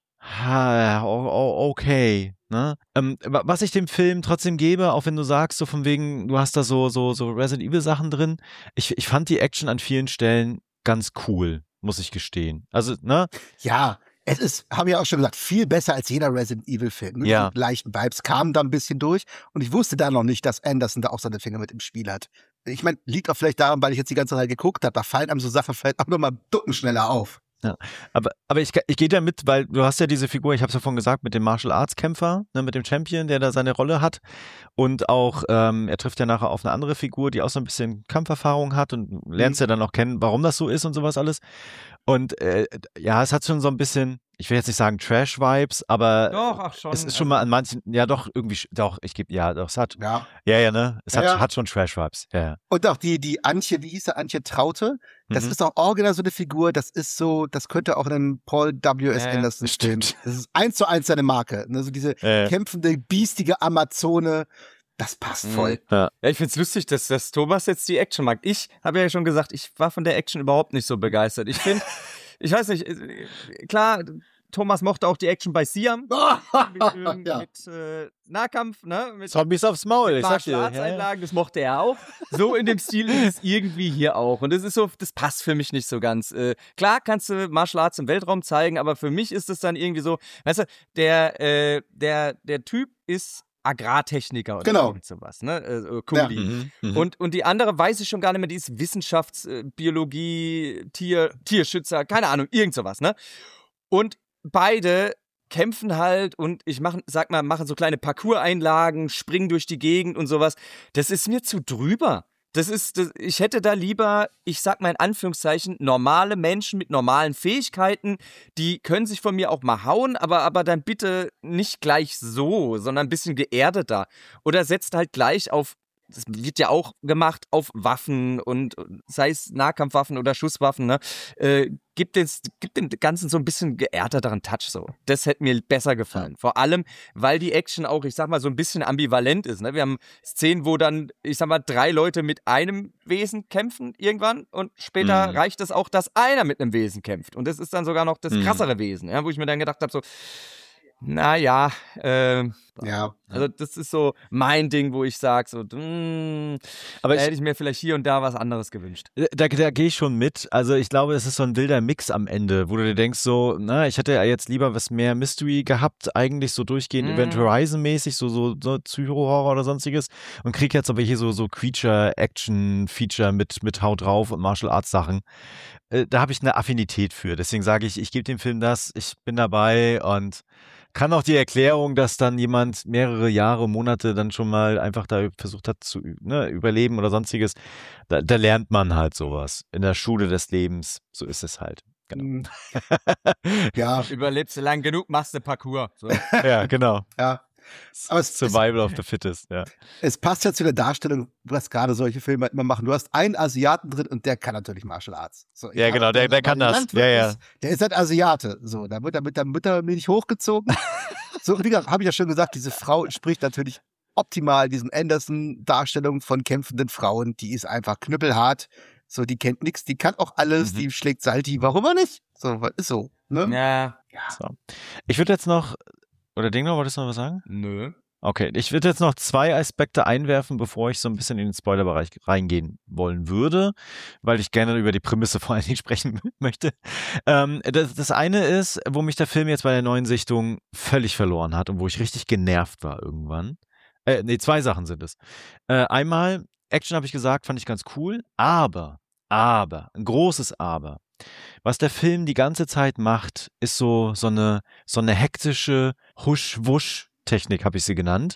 Ha, o- o- okay, ne? Ähm, wa- was ich dem Film trotzdem gebe, auch wenn du sagst, so von wegen, du hast da so, so, so Resident Evil Sachen drin, ich, ich fand die Action an vielen Stellen ganz cool, muss ich gestehen. Also, ne? Ja, es ist, haben wir ja auch schon gesagt, viel besser als jeder Resident Evil Film. Ja. Die leichten Vibes kamen da ein bisschen durch und ich wusste da noch nicht, dass Anderson da auch seine Finger mit im Spiel hat. Ich meine, liegt auch vielleicht daran, weil ich jetzt die ganze Zeit geguckt habe, da fallen einem so Sachen vielleicht auch nochmal Ducken schneller auf. Ja, aber, aber ich, ich gehe da mit, weil du hast ja diese Figur, ich habe es ja vorhin gesagt, mit dem Martial Arts Kämpfer, ne, mit dem Champion, der da seine Rolle hat und auch, ähm, er trifft ja nachher auf eine andere Figur, die auch so ein bisschen Kampferfahrung hat und lernst Mhm. ja dann auch kennen, warum das so ist und sowas alles. Und äh, ja, es hat schon so ein bisschen, ich will jetzt nicht sagen Trash-Vibes, aber Doch, ach schon. es ist schon mal an manchen, ja doch, irgendwie, doch, ich gebe, ja, doch, es hat, Ja. ja, ja, ne, es Ja, hat, ja. hat schon Trash-Vibes, ja, ja. Und auch die, die Antje, wie hieß sie, Antje Traute, das Mhm. ist auch original so eine Figur, das ist so, das könnte auch in einem Paul W S. Ja, ja, Anderson stehen. stimmt. Das ist eins zu eins seine Marke. Ne? So diese Ja, ja. kämpfende, biestige Amazone, das passt Mhm. voll. Ja, ich find's lustig, dass, dass Thomas jetzt die Action mag. Ich habe ja schon gesagt, ich war von der Action überhaupt nicht so begeistert. Ich finde, ich weiß nicht, äh, klar, Thomas mochte auch die Action bei Siam. mit, äh, Ja. mit äh, Nahkampf, ne? Mit Zombies aufs Maul, ich sag dir. Martial Arts Ja, ja. Einlagen, das mochte er auch. So in dem Stil ist es irgendwie hier auch. Und das ist so, das passt für mich nicht so ganz. Äh, klar kannst du Martial Arts im Weltraum zeigen, aber für mich ist es dann irgendwie so, weißt du, der, äh, der, der Typ ist Agrartechniker oder Genau. irgend sowas, ne? Äh, Kuli. Mhm, mhm. Und, und die andere weiß ich schon gar nicht mehr, die ist Wissenschaftsbiologie, Tier, Tierschützer, keine Ahnung, irgend sowas, ne? Und beide kämpfen halt und ich mach, sag mal, machen so kleine Parcours-Einlagen, springen durch die Gegend und sowas. Das ist mir zu drüber. Das ist, das, ich hätte da lieber, ich sag mal in Anführungszeichen, normale Menschen mit normalen Fähigkeiten, die können sich von mir auch mal hauen, aber, aber dann bitte nicht gleich so, sondern ein bisschen geerdeter. Oder setzt halt gleich auf, das wird ja auch gemacht, auf Waffen und sei es Nahkampfwaffen oder Schusswaffen, ne? Äh, gibt, des, gibt dem Ganzen so ein bisschen geerdeteren Touch so. Das hätte mir besser gefallen. Vor allem, weil die Action auch, ich sag mal, so ein bisschen ambivalent ist. Ne? Wir haben Szenen, wo dann, ich sag mal, drei Leute mit einem Wesen kämpfen irgendwann und später Mhm. reicht es auch, dass einer mit einem Wesen kämpft. Und das ist dann sogar noch das Mhm. krassere Wesen, ja? Wo ich mir dann gedacht habe, so, naja, ähm, Ja. also das ist so mein Ding, wo ich sage, so, mh, Aber da ich- hätte ich mir vielleicht hier und da was anderes gewünscht. Da, da gehe ich schon mit. Also ich glaube, es ist so ein wilder Mix am Ende, wo du dir denkst so, na, ich hätte ja jetzt lieber was mehr Mystery gehabt, eigentlich so durchgehend Mhm. Event Horizon-mäßig, so, so, so Psycho-Horror oder sonstiges und krieg jetzt aber hier so, so Creature-Action-Feature mit, mit Haut drauf und Martial-Arts-Sachen. Äh, da habe ich eine Affinität für. Deswegen sage ich, ich gebe dem Film das, ich bin dabei und kann auch die Erklärung, dass dann jemand mehrere Jahre, Monate dann schon mal einfach da versucht hat zu ne, überleben oder sonstiges, da, da lernt man halt sowas. In der Schule des Lebens, so ist es halt. Genau. Mhm. Ja, Überlebst du lang genug, machst du Parcours. So. Ja, genau. ja. Aber es, es, Survival of the Fittest, ja. es passt ja zu der Darstellung, was gerade solche Filme halt immer machen. Du hast einen Asiaten drin und der kann natürlich Martial Arts. So, Ja, egal, genau, ob der- der so kann bei das. Landwirt Ja, ja. Ist, der ist halt Asiate. So, da wird er mit der Muttermilch hochgezogen. So, wie habe ich ja schon gesagt, diese Frau entspricht natürlich optimal diesen Anderson-Darstellungen von kämpfenden Frauen. Die ist einfach knüppelhart. So, die kennt nichts, die kann auch alles, Mhm. die schlägt Salti. Warum auch nicht? So, ist so. Ne? Ja, So. Ich würde jetzt noch, oder Ding noch, wolltest du noch was sagen? nö. Okay, ich würde jetzt noch zwei Aspekte einwerfen, bevor ich so ein bisschen in den Spoilerbereich reingehen wollen würde, weil ich gerne über die Prämisse vor allen Dingen sprechen möchte. Ähm, das, das eine ist, wo mich der Film jetzt bei der neuen Sichtung völlig verloren hat und wo ich richtig genervt war irgendwann. Äh, nee, zwei Sachen sind es. Äh, einmal, Action habe ich gesagt, fand ich ganz cool, aber, aber, ein großes Aber. Was der Film die ganze Zeit macht, ist so, so eine, so eine hektische Husch-Wusch- Technik habe ich sie genannt,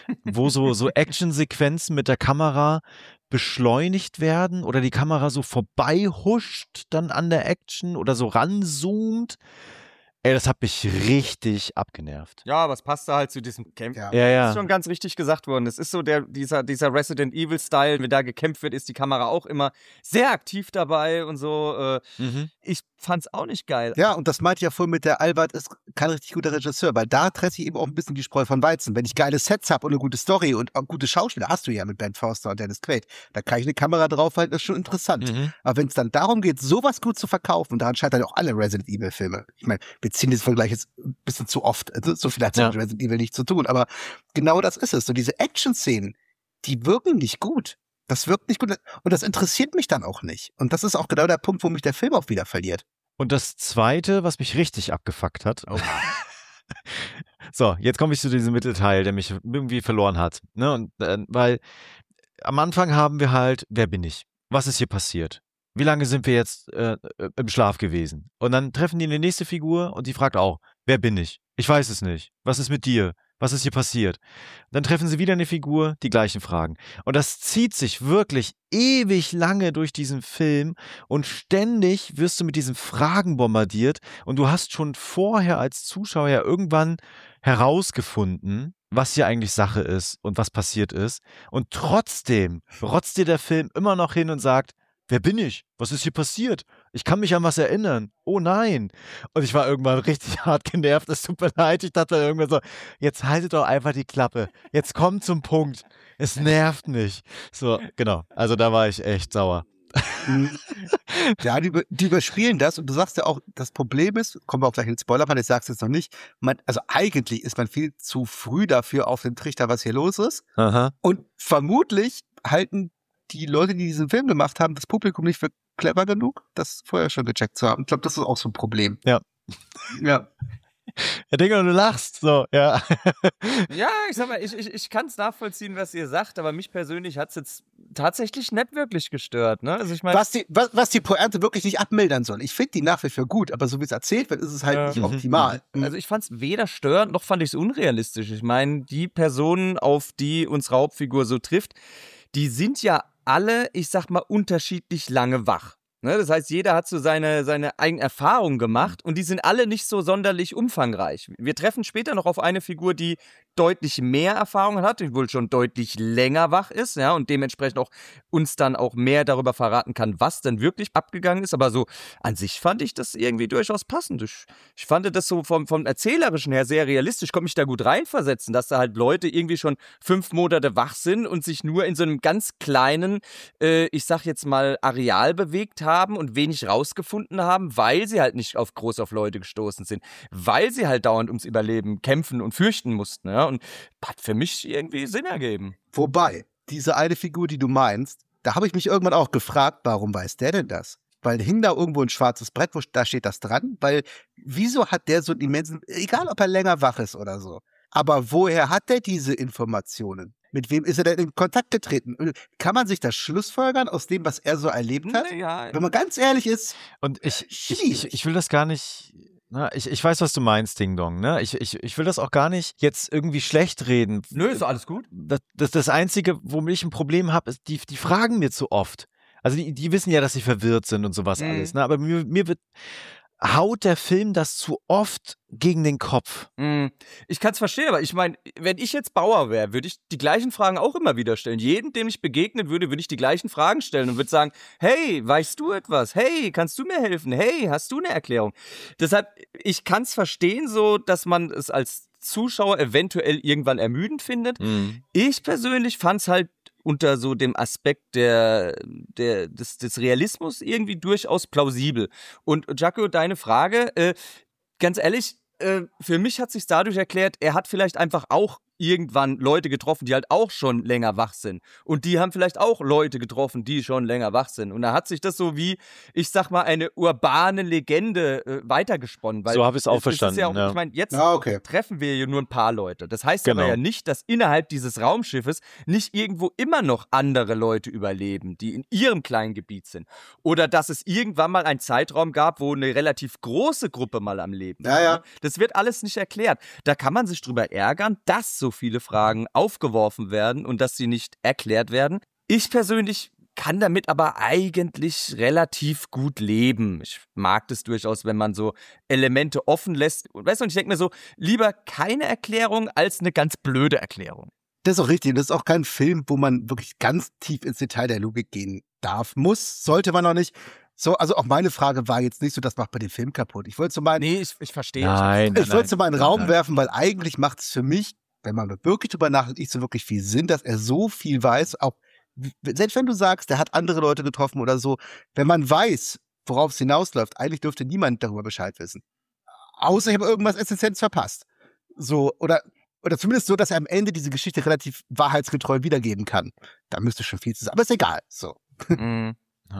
wo so, so Actionsequenzen mit der Kamera beschleunigt werden oder die Kamera so vorbei huscht dann an der Action oder so ranzoomt. Ey, das hat mich richtig abgenervt. Ja, aber es passt da halt zu diesem Camp. Ja. Ja, Das ja. ist schon ganz richtig gesagt worden. Es ist so der, dieser, dieser Resident Evil-Style, wenn da gekämpft wird, ist die Kamera auch immer sehr aktiv dabei und so. Äh, Mhm. ich fand's auch nicht geil. Ja, und das meinte ich ja vorhin mit der Albert ist kein richtig guter Regisseur, weil da treffe ich eben auch ein bisschen die Spreu von Weizen. Wenn ich geile Sets habe und eine gute Story und auch gute Schauspieler, hast du ja mit Ben Foster und Dennis Quaid, da kann ich eine Kamera draufhalten, das ist schon interessant. Mhm. Aber wenn es dann darum geht, sowas gut zu verkaufen, und daran scheitern ja auch alle Resident Evil Filme. Ich meine, wir ziehen diesen Vergleich jetzt ein bisschen zu oft. Also, so viel hat Ja. mit Resident Evil nicht zu tun. Aber genau das ist es. So diese Action-Szenen, die wirken nicht gut. Das wirkt nicht gut. Und das interessiert mich dann auch nicht. Und das ist auch genau der Punkt, wo mich der Film auch wieder verliert. Und das Zweite, was mich richtig abgefuckt hat. So, jetzt komme ich zu diesem Mittelteil, der mich irgendwie verloren hat. Ne? Und, äh, weil am Anfang haben wir halt, wer bin ich? Was ist hier passiert? Wie lange sind wir jetzt äh, im Schlaf gewesen? Und dann treffen die eine nächste Figur und die fragt auch, wer bin ich? Ich weiß es nicht. Was ist mit dir? Was ist hier passiert? Dann treffen sie wieder eine Figur, die gleichen Fragen. Und das zieht sich wirklich ewig lange durch diesen Film und ständig wirst du mit diesen Fragen bombardiert und du hast schon vorher als Zuschauer ja irgendwann herausgefunden, was hier eigentlich Sache ist und was passiert ist. Und trotzdem rotzt dir der Film immer noch hin und sagt, wer bin ich? Was ist hier passiert? Ich kann mich an was erinnern. Oh nein. Und ich war irgendwann richtig hart genervt. Es tut mir leid. Ich dachte irgendwann so, jetzt haltet doch einfach die Klappe. Jetzt kommt zum Punkt. Es nervt nicht. So, genau. Also da war ich echt sauer. Ja, die, die überspielen das und du sagst ja auch, das Problem ist, kommen wir auch gleich in den Spoiler, ich sag's jetzt noch nicht, man, also eigentlich ist man viel zu früh dafür auf den Trichter, was hier los ist. Aha. Und vermutlich halten die Leute, die diesen Film gemacht haben, das Publikum nicht für clever genug, das vorher schon gecheckt zu haben. Ich glaube, das ist auch so ein Problem. Ja. Ja. Ja, Digga, du lachst, so, ja. Ja, ich sag mal, ich, ich, ich kann es nachvollziehen, was ihr sagt, aber mich persönlich hat es jetzt tatsächlich nicht wirklich gestört, ne? Also ich meine, Was die, was, was die Pointe wirklich nicht abmildern soll. Ich finde die nach wie vor gut, aber so wie es erzählt wird, ist es halt Ja. nicht optimal. also ich fand es weder störend, noch fand ich es unrealistisch. Ich meine, die Personen, auf die unsere Hauptfigur so trifft, die sind ja alle, ich sag mal, unterschiedlich lange wach. Ne, das heißt, jeder hat so seine, seine eigenen Erfahrungen gemacht und die sind alle nicht so sonderlich umfangreich. Wir treffen später noch auf eine Figur, die deutlich mehr Erfahrung hat, die wohl schon deutlich länger wach ist, ja, und dementsprechend auch uns dann auch mehr darüber verraten kann, was denn wirklich abgegangen ist. Aber so an sich fand ich das irgendwie durchaus passend. Ich, ich fand das so vom, vom Erzählerischen her sehr realistisch, konnte mich da gut reinversetzen, dass da halt Leute irgendwie schon fünf Monate wach sind und sich nur in so einem ganz kleinen, äh, ich sag jetzt mal, Areal bewegt haben und wenig rausgefunden haben, weil sie halt nicht auf groß auf Leute gestoßen sind, weil sie halt dauernd ums Überleben kämpfen und fürchten mussten, ja, und hat für mich irgendwie Sinn ergeben. Wobei, diese eine Figur, die du meinst, da habe ich mich irgendwann auch gefragt, warum weiß der denn das? Weil hing da irgendwo ein schwarzes Brett, wo da steht das dran? Weil wieso hat der so einen immensen, egal ob er länger wach ist oder so, aber woher hat der diese Informationen? Mit wem ist er denn in Kontakt getreten? Kann man sich das schlussfolgern aus dem, was er so erlebt hat? Ja, Wenn man ganz ehrlich ist, Und ich, ich, ich, ich will das gar nicht, na, ich, ich weiß, was du meinst, Ding Dong, ne? Ich, ich, ich will das auch gar nicht jetzt irgendwie schlecht reden. nö, ist alles gut. Das, das, das Einzige, womit ich ein Problem habe, ist, die, die fragen mir zu oft. Also die, die wissen ja, dass sie verwirrt sind und sowas Mhm. alles, ne? Aber mir, mir wird, haut der Film das zu oft gegen den Kopf. Mm, Ich kann es verstehen, aber ich meine, wenn ich jetzt Bauer wäre, würde ich die gleichen Fragen auch immer wieder stellen. Jeden, dem ich begegnen würde, würde ich die gleichen Fragen stellen und würde sagen, hey, weißt du etwas? Hey, kannst du mir helfen? Hey, hast du eine Erklärung? Deshalb, ich kann es verstehen so, dass man es als Zuschauer eventuell irgendwann ermüdend findet. Mhm. Ich persönlich fand es halt unter so dem Aspekt der, der, des, des Realismus irgendwie durchaus plausibel. Und Jaco, deine Frage, äh, ganz ehrlich, äh, für mich hat sich dadurch erklärt, er hat vielleicht einfach auch irgendwann Leute getroffen, die halt auch schon länger wach sind. Und die haben vielleicht auch Leute getroffen, die schon länger wach sind. Und da hat sich das so wie, ich sag mal, eine urbane Legende äh, weitergesponnen. Weil So habe ich es auch es- es ist verstanden, Ja auch, ja. Ich meine, jetzt Ah, okay. treffen wir hier nur ein paar Leute. Das heißt Genau. aber ja nicht, dass innerhalb dieses Raumschiffes nicht irgendwo immer noch andere Leute überleben, die in ihrem kleinen Gebiet sind. Oder dass es irgendwann mal einen Zeitraum gab, wo eine relativ große Gruppe mal am Leben Ja, war. ja. ne? Das wird alles nicht erklärt. Da kann man sich drüber ärgern, dass so viele Fragen aufgeworfen werden und dass sie nicht erklärt werden. Ich persönlich kann damit aber eigentlich relativ gut leben. Ich mag das durchaus, wenn man so Elemente offen lässt. Und weißt du, und ich denke mir so, lieber keine Erklärung als eine ganz blöde Erklärung. das ist auch richtig. Das ist auch kein Film, wo man wirklich ganz tief ins Detail der Logik gehen darf. Muss, sollte man noch nicht. So, also auch meine Frage war jetzt nicht so, das macht bei dem Film kaputt. Ich wollte so mal, Nee, ich, ich verstehe. Nein, ich wollte nein, so mal in den Raum nein. werfen, weil eigentlich macht es für mich, wenn man wirklich drüber nachdenkt, nicht so wirklich viel Sinn, dass er so viel weiß. Auch selbst wenn du sagst, der hat andere Leute getroffen oder so, wenn man weiß, worauf es hinausläuft, eigentlich dürfte niemand darüber Bescheid wissen. Außer ich habe irgendwas Essentielles verpasst. So, oder, oder zumindest so, dass er am Ende diese Geschichte relativ wahrheitsgetreu wiedergeben kann. Da müsste schon viel zu sein. Aber ist egal. So. Mhm.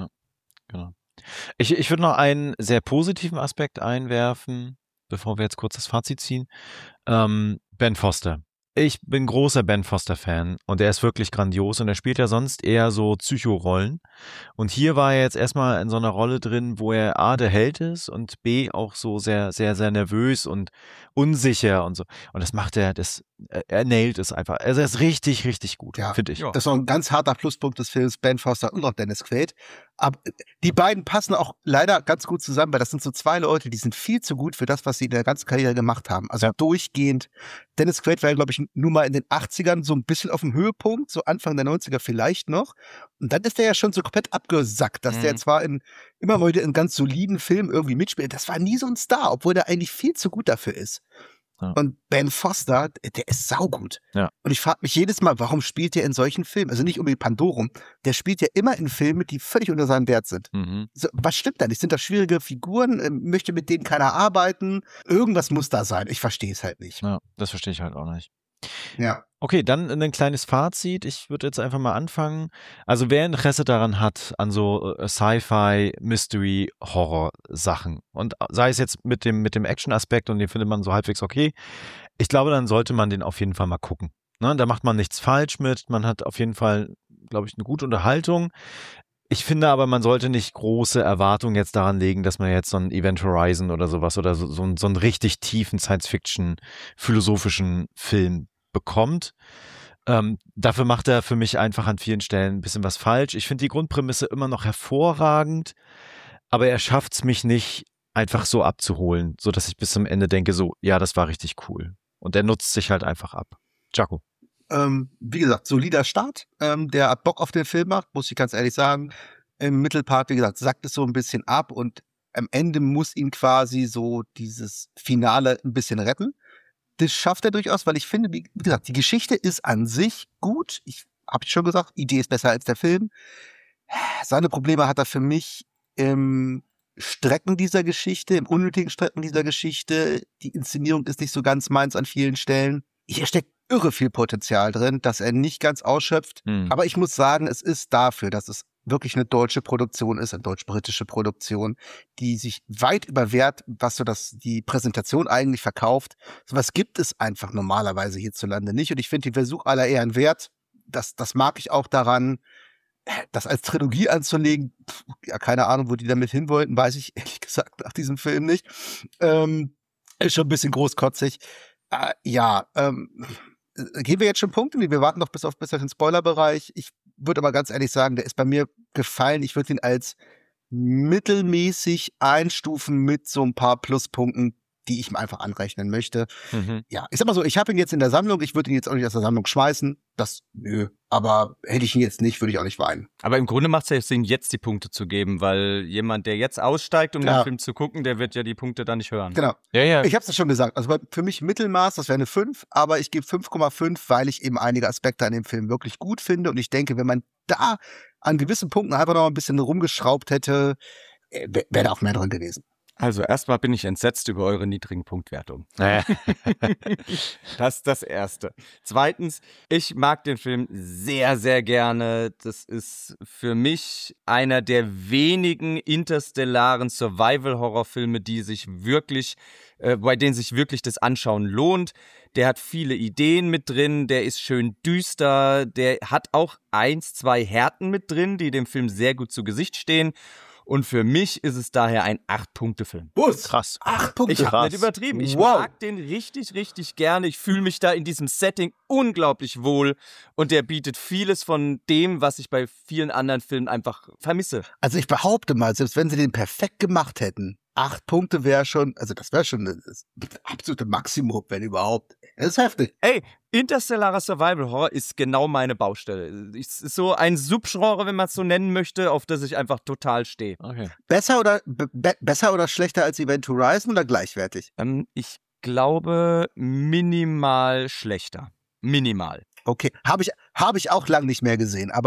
Genau. Ich, ich würde noch einen sehr positiven Aspekt einwerfen, bevor wir jetzt kurz das Fazit ziehen. Ähm, Ben Foster. Ich bin großer Ben Foster-Fan und er ist wirklich grandios und er spielt ja sonst eher so Psycho-Rollen. Und hier war er jetzt erstmal in so einer Rolle drin, wo er A, der Held ist und B, auch so sehr, sehr, sehr nervös und unsicher und so. Und das macht er, das, er nailt es einfach. Also er ist richtig, richtig gut, Ja. finde ich. Das ist auch ein ganz harter Pluspunkt des Films, Ben Foster und auch Dennis Quaid. Aber die beiden passen auch leider ganz gut zusammen, weil das sind so zwei Leute, die sind viel zu gut für das, was sie in der ganzen Karriere gemacht haben. Also Ja. durchgehend. Dennis Quaid war, glaube ich, nur mal in den achtzigern so ein bisschen auf dem Höhepunkt, so Anfang der neunziger vielleicht noch. Und dann ist der ja schon so komplett abgesackt, dass Mhm. der zwar in immer mal wieder in ganz soliden Filmen irgendwie mitspielt. Das war nie so ein Star, obwohl der eigentlich viel zu gut dafür ist. Ja. Und Ben Foster, der ist saugut. Ja. Und ich frage mich jedes Mal, warum spielt der in solchen Filmen? Also nicht unbedingt Pandorum. Der spielt ja immer in Filmen, die völlig unter seinem Wert sind. Mhm. So, was stimmt da nicht? Sind das schwierige Figuren? Ähm, Möchte mit denen keiner arbeiten? Irgendwas muss da sein. Ich verstehe es halt nicht. Ja, das verstehe ich halt auch nicht. Ja. Okay, dann ein kleines Fazit. Ich würde jetzt einfach mal anfangen. Also wer Interesse daran hat, an so äh, Sci-Fi, Mystery, Horror-Sachen und sei es jetzt mit dem, mit dem Action-Aspekt und den findet man so halbwegs okay, ich glaube, dann sollte man den auf jeden Fall mal gucken. Ne? Da macht man nichts falsch mit. Man hat auf jeden Fall, glaube ich, eine gute Unterhaltung. Ich finde aber, man sollte nicht große Erwartungen jetzt daran legen, dass man jetzt so ein Event Horizon oder sowas oder so, so, einen- so einen richtig tiefen Science-Fiction-philosophischen Film bekommt. Ähm, dafür macht er für mich einfach an vielen Stellen ein bisschen was falsch. Ich finde die Grundprämisse immer noch hervorragend, aber er schafft es mich nicht einfach so abzuholen, sodass ich bis zum Ende denke, so, ja, das war richtig cool. Und er nutzt sich halt einfach ab. Jaco. Ähm, wie gesagt, solider Start. Ähm, der hat Bock auf den Film macht, muss ich ganz ehrlich sagen. Im Mittelpart, wie gesagt, sackt es so ein bisschen ab und am Ende muss ihn quasi so dieses Finale ein bisschen retten. Das schafft er durchaus, weil ich finde, wie wie gesagt, die Geschichte ist an sich gut. Ich habe schon gesagt, Idee ist besser als der Film. Seine Probleme hat er für mich im Strecken dieser Geschichte, im unnötigen Strecken dieser Geschichte. Die Inszenierung ist nicht so ganz meins an vielen Stellen. Hier steckt irre viel Potenzial drin, dass er nicht ganz ausschöpft. Hm. Aber ich muss sagen, es ist dafür, dass es wirklich eine deutsche Produktion ist, eine deutsch-britische Produktion, die sich weit über Wert, was so das, die Präsentation eigentlich verkauft. Sowas gibt es einfach normalerweise hierzulande nicht. Und ich finde den Versuch aller Ehren wert. Das, das mag ich auch daran. Das als Trilogie anzulegen, pff, ja, keine Ahnung, wo die damit hin wollten, weiß ich ehrlich gesagt nach diesem Film nicht. Ähm, ist schon ein bisschen großkotzig. Äh, ja, ähm, gehen wir jetzt schon Punkte? Wir warten noch bis auf bis auf den Spoilerbereich. Ich würde aber ganz ehrlich sagen, der ist bei mir gefallen. Ich würde ihn als mittelmäßig einstufen mit so ein paar Pluspunkten, die ich ihm einfach anrechnen möchte. Mhm. Ja, ich sag mal so, ich habe ihn jetzt in der Sammlung, ich würde ihn jetzt auch nicht aus der Sammlung schmeißen. Das, nö. Aber hätte ich ihn jetzt nicht, würde ich auch nicht weinen. Aber im Grunde macht es ja Sinn, jetzt die Punkte zu geben, weil jemand, der jetzt aussteigt, um Klar. den Film zu gucken, der wird ja die Punkte dann nicht hören. Genau. Ja, ja. Ich habe es ja schon gesagt. Also bei- für mich Mittelmaß, das wäre eine fünf, aber ich gebe fünf Komma fünf, weil ich eben einige Aspekte an dem Film wirklich gut finde. Und ich denke, wenn man da an gewissen Punkten einfach noch ein bisschen rumgeschraubt hätte, äh, wäre wär da auch mehr drin gewesen. Also erstmal bin ich entsetzt über eure niedrigen Punktwertungen. Naja. Das ist das Erste. Zweitens, ich mag den Film sehr, sehr gerne. Das ist für mich einer der wenigen interstellaren Survival-Horror-Filme, die sich wirklich, äh, bei denen sich wirklich das Anschauen lohnt. Der hat viele Ideen mit drin, der ist schön düster, der hat auch eins, zwei Härten mit drin, die dem Film sehr gut zu Gesicht stehen. Und für mich ist es daher ein acht-Punkte-Film. Bus! Krass. Acht Punkte. Ich habe Krass. nicht übertrieben. Ich Wow. mag den richtig, richtig gerne. Ich fühle mich da in diesem Setting unglaublich wohl. Und der bietet vieles von dem, was ich bei vielen anderen Filmen einfach vermisse. Also ich behaupte mal, selbst wenn sie den perfekt gemacht hätten, acht Punkte wäre schon, also das wäre schon das absolute Maximum, wenn überhaupt. Das ist heftig. Ey, interstellarer Survival Horror ist genau meine Baustelle. Es ist so ein Subgenre, wenn man es so nennen möchte, auf das ich einfach total stehe. Okay. Besser oder be besser oder schlechter als Event Horizon oder gleichwertig? Ähm, ich glaube, minimal schlechter. Minimal. Okay, habe ich habe ich auch lang nicht mehr gesehen, aber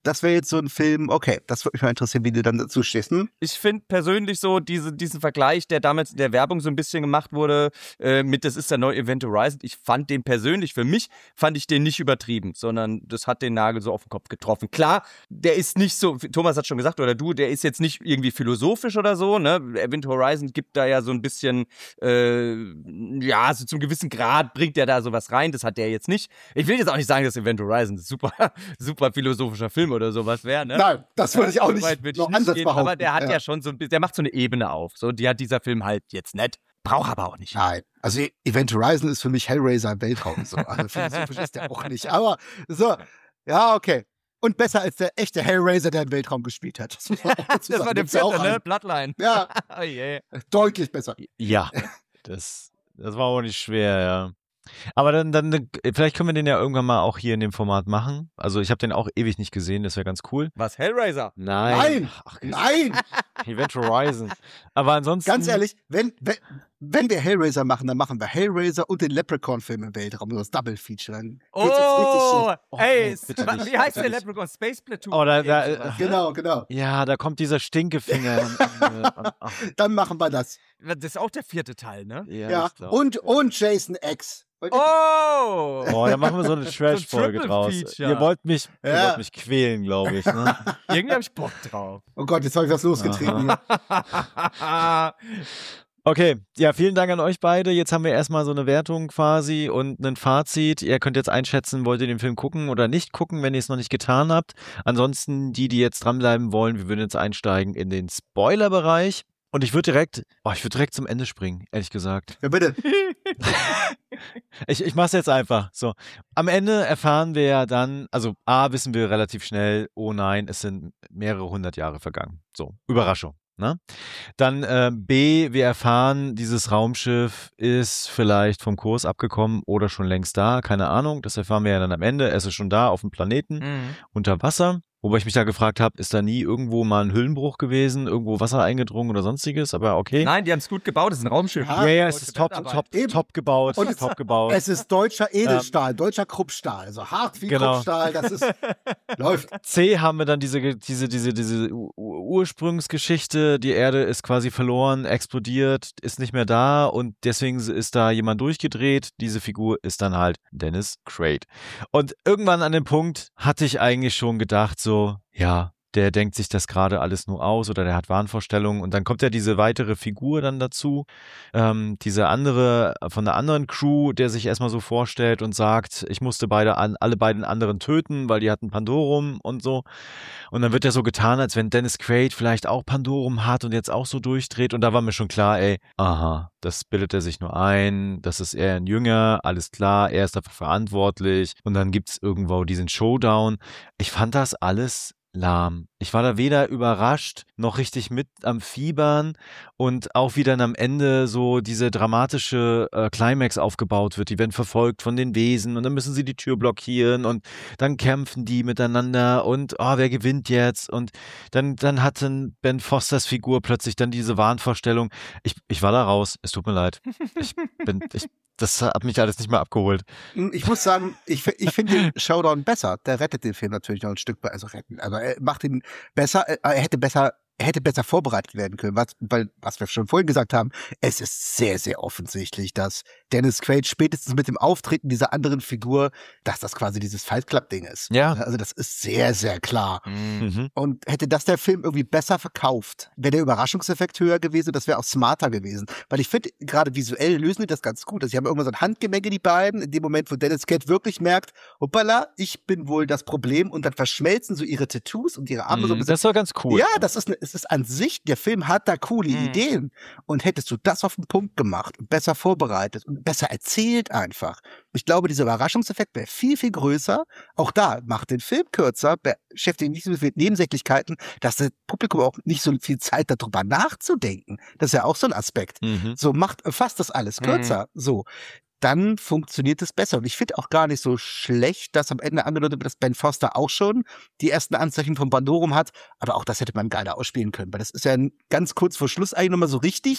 das wäre jetzt so ein Film, okay, das würde mich mal interessieren, wie du dann dazu stehst. Hm? Ich finde persönlich so diese, diesen Vergleich, der damals in der Werbung so ein bisschen gemacht wurde, äh, mit das ist der neue Event Horizon, ich fand den persönlich, für mich fand ich den nicht übertrieben, sondern das hat den Nagel so auf den Kopf getroffen. Klar, der ist nicht so, Thomas hat schon gesagt, oder du, der ist jetzt nicht irgendwie philosophisch oder so, ne? Event Horizon gibt da ja so ein bisschen, äh, ja, so zum gewissen Grad bringt der da sowas rein, das hat der jetzt nicht. Ich will jetzt auch nicht sagen, dass Event Horizon ein super, super philosophischer Film oder sowas wäre, ne? Nein, das würde ich auch nicht Weit würd ich noch nicht Ansatz gehen, behaupten. aber der hat ja. ja schon so ein bisschen, der macht so eine Ebene auf. So, die hat dieser Film halt jetzt nicht. Braucht aber auch nicht. Nein, also Event Horizon ist für mich Hellraiser im Weltraum. So. Also philosophisch ist der auch nicht. Aber so, ja, okay. Und besser als der echte Hellraiser, der im Weltraum gespielt hat. Das, muss man auch dazu Das sagen. war der Gibt's ja auch vierte, ne? einen. Bloodline. Ja, Oh je. deutlich besser. Ja, das, das war auch nicht schwer, ja. Aber dann, dann, vielleicht können wir den ja irgendwann mal auch hier in dem Format machen. Also ich habe den auch ewig nicht gesehen, das wäre ganz cool. Was, Hellraiser? Nein. Nein, Ach, nein. Event Horizon. Aber ansonsten. Ganz ehrlich, wenn, wenn, wenn wir Hellraiser machen, dann machen wir Hellraiser und den Leprechaun-Film im Weltraum. So das Double-Feature. Dann wird's jetzt richtig Oh, schlecht. Oh, ey, nee, bitte wa- nicht, wie heißt bitte der nicht. Leprechaun? Space Platoon? Oh, da- da- Irgend sowas. Genau, genau. Ja, da kommt dieser Stinkefinger. am Ende. Ach, Dann machen wir das. Das ist auch der vierte Teil, ne? ja, Ja. ich glaub. Und, und Jason X. Oh! Oh, da machen wir so eine Trash-Folge Triple draus. Feature. Ihr wollt mich, ihr Ja. wollt mich quälen, glaube ich. Ne? Irgendwie hab ich Bock drauf. Oh Gott, jetzt habe ich was losgetreten. hier. Okay, ja, vielen Dank an euch beide. Jetzt haben wir erstmal so eine Wertung quasi und ein Fazit. Ihr könnt jetzt einschätzen, wollt ihr den Film gucken oder nicht gucken, wenn ihr es noch nicht getan habt. Ansonsten, die, die jetzt dranbleiben wollen, wir würden jetzt einsteigen in den Spoiler-Bereich. Und ich würde direkt, oh, ich würde direkt zum Ende springen, ehrlich gesagt. Ja, bitte. Ich, ich mach's jetzt einfach. So. Am Ende erfahren wir ja dann, also A, wissen wir relativ schnell, oh nein, es sind mehrere hundert Jahre vergangen. So, Überraschung. Ne? Dann äh, B, wir erfahren, dieses Raumschiff ist vielleicht vom Kurs abgekommen oder schon längst da, keine Ahnung. Das erfahren wir ja dann am Ende. Es ist schon da auf dem Planeten Mhm. unter Wasser. Wobei ich mich da gefragt habe, ist da nie irgendwo mal ein Hüllenbruch gewesen, irgendwo Wasser eingedrungen oder sonstiges, aber okay. Nein, die haben es gut gebaut, das ist ein Raumschiff. Ja, Ja, ja, es ist top, Deutsche top, Eben. top gebaut, Und es- top gebaut. Es ist deutscher Edelstahl, deutscher Kruppstahl. Also hart wie Genau. Kruppstahl, das ist, läuft. C haben wir dann diese, diese, diese, diese U- U- Ursprungsgeschichte, die Erde ist quasi verloren, explodiert, ist nicht mehr da und deswegen ist da jemand durchgedreht. Diese Figur ist dann halt Dennis Quaid. Und irgendwann an dem Punkt hatte ich eigentlich schon gedacht, so, ja, der denkt sich das gerade alles nur aus oder der hat Wahnvorstellungen und dann kommt ja diese weitere Figur dann dazu, ähm, diese andere von der anderen Crew, der sich erstmal so vorstellt und sagt, ich musste beide an, alle beiden anderen töten, weil die hatten Pandorum und so. Und dann wird ja so getan, als wenn Dennis Quaid vielleicht auch Pandorum hat und jetzt auch so durchdreht und da war mir schon klar, ey, aha, das bildet er sich nur ein, das ist eher ein Jünger, alles klar, er ist dafür verantwortlich und dann gibt's irgendwo diesen Showdown. Ich fand das alles lahm. Ich war da weder überrascht noch richtig mit am Fiebern und auch wie dann am Ende so diese dramatische äh, Climax aufgebaut wird. Die werden verfolgt von den Wesen und dann müssen sie die Tür blockieren und dann kämpfen die miteinander und oh, wer gewinnt jetzt? Und dann, dann hatte Ben Fosters Figur plötzlich dann diese Wahnvorstellung. Ich, ich war da raus. Es tut mir leid. Ich bin, ich, das hat mich alles nicht mehr abgeholt. Ich muss sagen, ich, fi- ich finde den Showdown besser. Der rettet den Film natürlich noch ein Stück weit. Also retten. Also er macht ihn besser, äh, er hätte besser, er hätte besser vorbereitet werden können, was, weil, was wir schon vorhin gesagt haben, es ist sehr, sehr offensichtlich, dass Dennis Quaid spätestens mit dem Auftreten dieser anderen Figur, dass das quasi dieses Fight Club-Ding ist. Ja. Also das ist sehr, sehr klar. Mhm. Und hätte das der Film irgendwie besser verkauft, wäre der Überraschungseffekt höher gewesen, das wäre auch smarter gewesen. Weil ich finde, gerade visuell lösen die das ganz gut. Also sie haben irgendwann so ein Handgemenge, die beiden, in dem Moment, wo Dennis Quaid wirklich merkt, hoppala, ich bin wohl das Problem und dann verschmelzen so ihre Tattoos und ihre Arme so ein Mhm. bisschen. Das war ganz cool. Ja, das ist, ne, es ist an sich, der Film hat da coole Mhm. Ideen. Und hättest du das auf den Punkt gemacht und besser vorbereitet und besser erzählt einfach. Ich glaube, dieser Überraschungseffekt wäre viel, viel größer. Auch da, macht den Film kürzer, beschäftigt nicht so viel mit Nebensächlichkeiten, dass das Publikum auch nicht so viel Zeit hat, darüber nachzudenken. Das ist ja auch so ein Aspekt. Mhm. So, macht, fasst das alles Mhm. kürzer. So. Dann funktioniert es besser. Und ich finde auch gar nicht so schlecht, dass am Ende angedeutet wird, dass Ben Foster auch schon die ersten Anzeichen von Pandorum hat. Aber auch das hätte man geiler ausspielen können. Weil das ist ja ganz kurz vor Schluss eigentlich nochmal so richtig,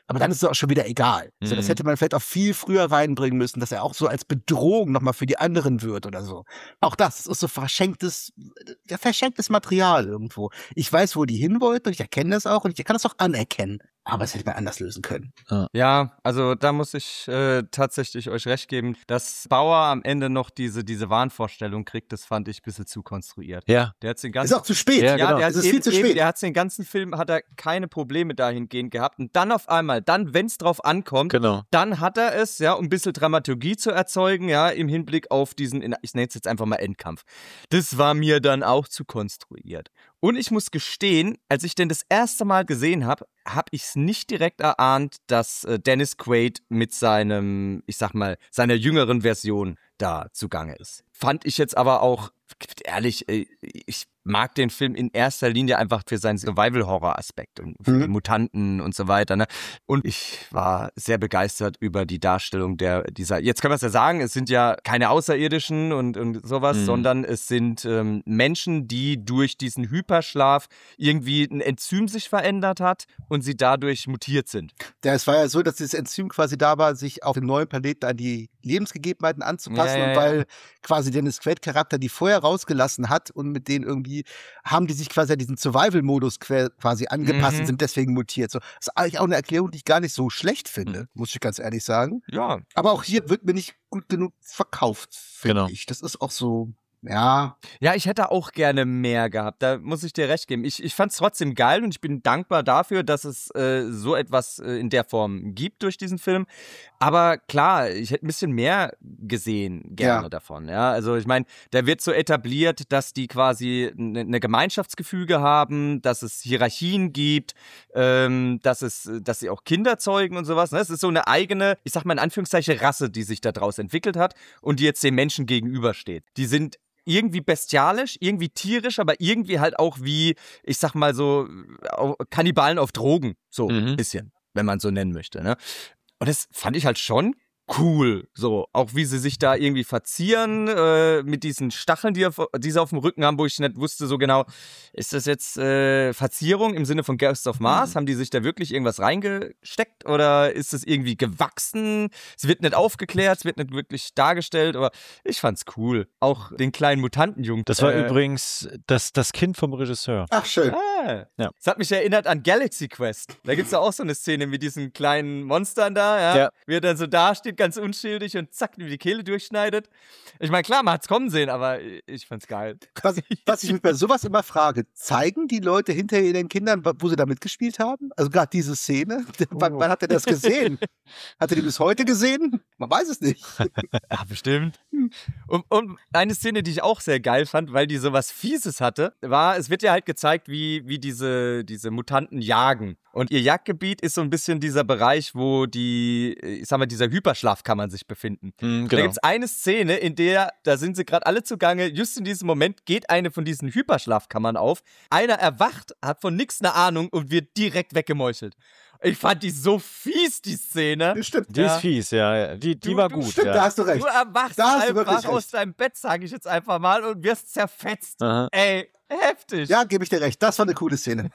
Aber dann ist es auch schon wieder egal. Mhm. Also das hätte man vielleicht auch viel früher reinbringen müssen, dass er auch so als Bedrohung nochmal für die anderen wird oder so. Auch das, das ist so verschenktes, ja, verschenktes Material irgendwo. Ich weiß, wo die hin wollten und ich erkenne das auch und ich kann das auch anerkennen. Aber es hätte man anders lösen können. Ja, also da muss ich äh, tatsächlich euch recht geben, dass Bauer am Ende noch diese, diese Wahnvorstellung kriegt, das fand ich ein bisschen zu konstruiert. Ja. Der hat's den ganzen, ist auch zu spät. Ja, ja genau. der es hat ist eben, viel zu eben, spät. der hat den ganzen Film, hat er keine Probleme dahingehend gehabt. Und dann auf einmal, dann, wenn es drauf ankommt, Genau. dann hat er es, ja, um ein bisschen Dramaturgie zu erzeugen, ja, im Hinblick auf diesen, ich nenne es jetzt einfach mal Endkampf. Das war mir dann auch zu konstruiert. Und ich muss gestehen, als ich den das erste Mal gesehen habe, habe ich es nicht direkt erahnt, dass äh, Dennis Quaid mit seinem, ich sag mal, seiner jüngeren Version da zugange ist. Fand ich jetzt aber auch, ehrlich, ich mag den Film in erster Linie einfach für seinen Survival-Horror-Aspekt und für mhm. die Mutanten und so weiter. Ne? Und ich war sehr begeistert über die Darstellung der dieser, jetzt können wir es ja sagen, es sind ja keine Außerirdischen und, und sowas, mhm. sondern es sind ähm, Menschen, die durch diesen Hyperschlaf irgendwie ein Enzym sich verändert hat und sie dadurch mutiert sind. Ja, es war ja so, dass dieses Enzym quasi da war, sich auf dem neuen Planeten an die Lebensgegebenheiten anzupassen. Ja, ja, und weil ja. quasi Dennis Quaid-Charakter die vorher rausgelassen hat und mit denen irgendwie haben die sich quasi an diesen Survival-Modus quasi angepasst Mhm. und sind deswegen mutiert. So, das ist eigentlich auch eine Erklärung, die ich gar nicht so schlecht finde, Mhm. muss ich ganz ehrlich sagen. Ja. Aber auch hier wird mir nicht gut genug verkauft, finde Genau. ich. Das ist auch so, ja. Ja, ich hätte auch gerne mehr gehabt, da muss ich dir recht geben. Ich, ich fand es trotzdem geil und ich bin dankbar dafür, dass es äh, so etwas äh, in der Form gibt durch diesen Film. Aber klar, ich hätte ein bisschen mehr gesehen gerne Ja. davon. Ja, also ich meine, da wird so etabliert, dass die quasi eine ne Gemeinschaftsgefüge haben, dass es Hierarchien gibt, ähm, dass es, dass sie auch Kinder zeugen und sowas. Ne? Es ist so eine eigene, ich sag mal in Anführungszeichen, Rasse, die sich daraus entwickelt hat und die jetzt den Menschen gegenübersteht. Die sind irgendwie bestialisch, irgendwie tierisch, aber irgendwie halt auch wie, ich sag mal so, Kannibalen auf Drogen. So ein Mhm. bisschen, wenn man so nennen möchte. Ne? Und das fand ich halt schon cool. So, auch wie sie sich da irgendwie verzieren äh, mit diesen Stacheln, die, auf, die sie auf dem Rücken haben, wo ich nicht wusste so genau, ist das jetzt äh, Verzierung im Sinne von Ghost of Mars? Mhm. Haben die sich da wirklich irgendwas reingesteckt oder ist das irgendwie gewachsen? Es wird nicht aufgeklärt, es wird nicht wirklich dargestellt, aber ich fand's cool. Auch den kleinen Mutantenjungen. Das war äh, übrigens das, das Kind vom Regisseur. Ach, schön. Ah, Ja. das hat mich erinnert an Galaxy Quest. Da gibt's ja auch so eine Szene mit diesen kleinen Monstern da, ja, Ja. wie er dann so dasteht, ganz unschuldig und zack, wie die Kehle durchschneidet. Ich meine, klar, man hat's kommen sehen, aber ich fand's geil. Was, was ich mich bei sowas immer frage, zeigen die Leute hinterher den Kindern, wo sie da mitgespielt haben? Also gerade diese Szene, wann, wann hat er das gesehen? Hat er die bis heute gesehen? Man weiß es nicht. Ja, bestimmt. Und, und eine Szene, die ich auch sehr geil fand, weil die sowas Fieses hatte, war, es wird ja halt gezeigt, wie, wie diese, diese Mutanten jagen. Und ihr Jagdgebiet ist so ein bisschen dieser Bereich, wo die, ich sag mal, dieser Hyperschlafkammern sich befinden. Mhm, Da genau. gibt's eine Szene, in der, da sind sie gerade alle zugange, just in diesem Moment geht eine von diesen Hyperschlafkammern auf. Einer erwacht, hat von nix eine Ahnung und wird direkt weggemeuchelt. Ich fand die so fies, die Szene. Stimmt. Die ist fies, ja. Die, die Du- war du- gut. Stimmt, ja. da hast du recht. Du erwachst Da hast du wirklich einfach aus recht. deinem Bett, sage ich jetzt einfach mal, und wirst zerfetzt. Aha. Ey, heftig. Ja, gebe ich dir recht. Das war eine coole Szene.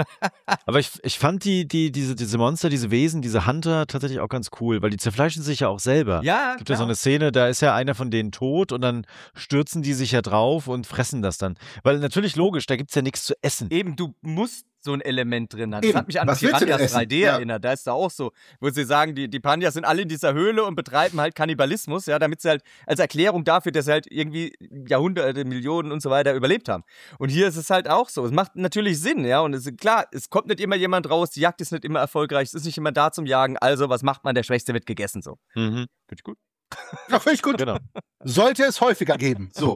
Aber ich, ich fand die, die, diese, diese Monster, diese Wesen, diese Hunter tatsächlich auch ganz cool, weil die zerfleischen sich ja auch selber. Ja, Gibt ja so klar. eine Szene, da ist ja einer von denen tot und dann stürzen die sich ja drauf und fressen das dann. Weil natürlich logisch, da gibt's ja nichts zu essen. Eben, du musst so ein Element drin haben. Das Eben. hat mich an Was willst du denn Piranhas essen? drei D Ja. erinnert. Da ist da auch so, wo sie sagen, die, die Piranhas sind alle in dieser Höhle und betreiben halt Kannibalismus, ja, damit sie halt als Erklärung dafür, dass sie halt irgendwie Jahrhunderte, Millionen und so weiter überlebt haben. Und hier ist es halt auch so. Es macht natürlich Sinn, ja, und es ist klar, es kommt nicht immer jemand raus, die Jagd ist nicht immer erfolgreich, es ist nicht immer da zum Jagen, also was macht man? Der Schwächste wird gegessen, so. Mhm. Finde ich gut. Ja, finde ich gut. Genau. Sollte es häufiger geben. So.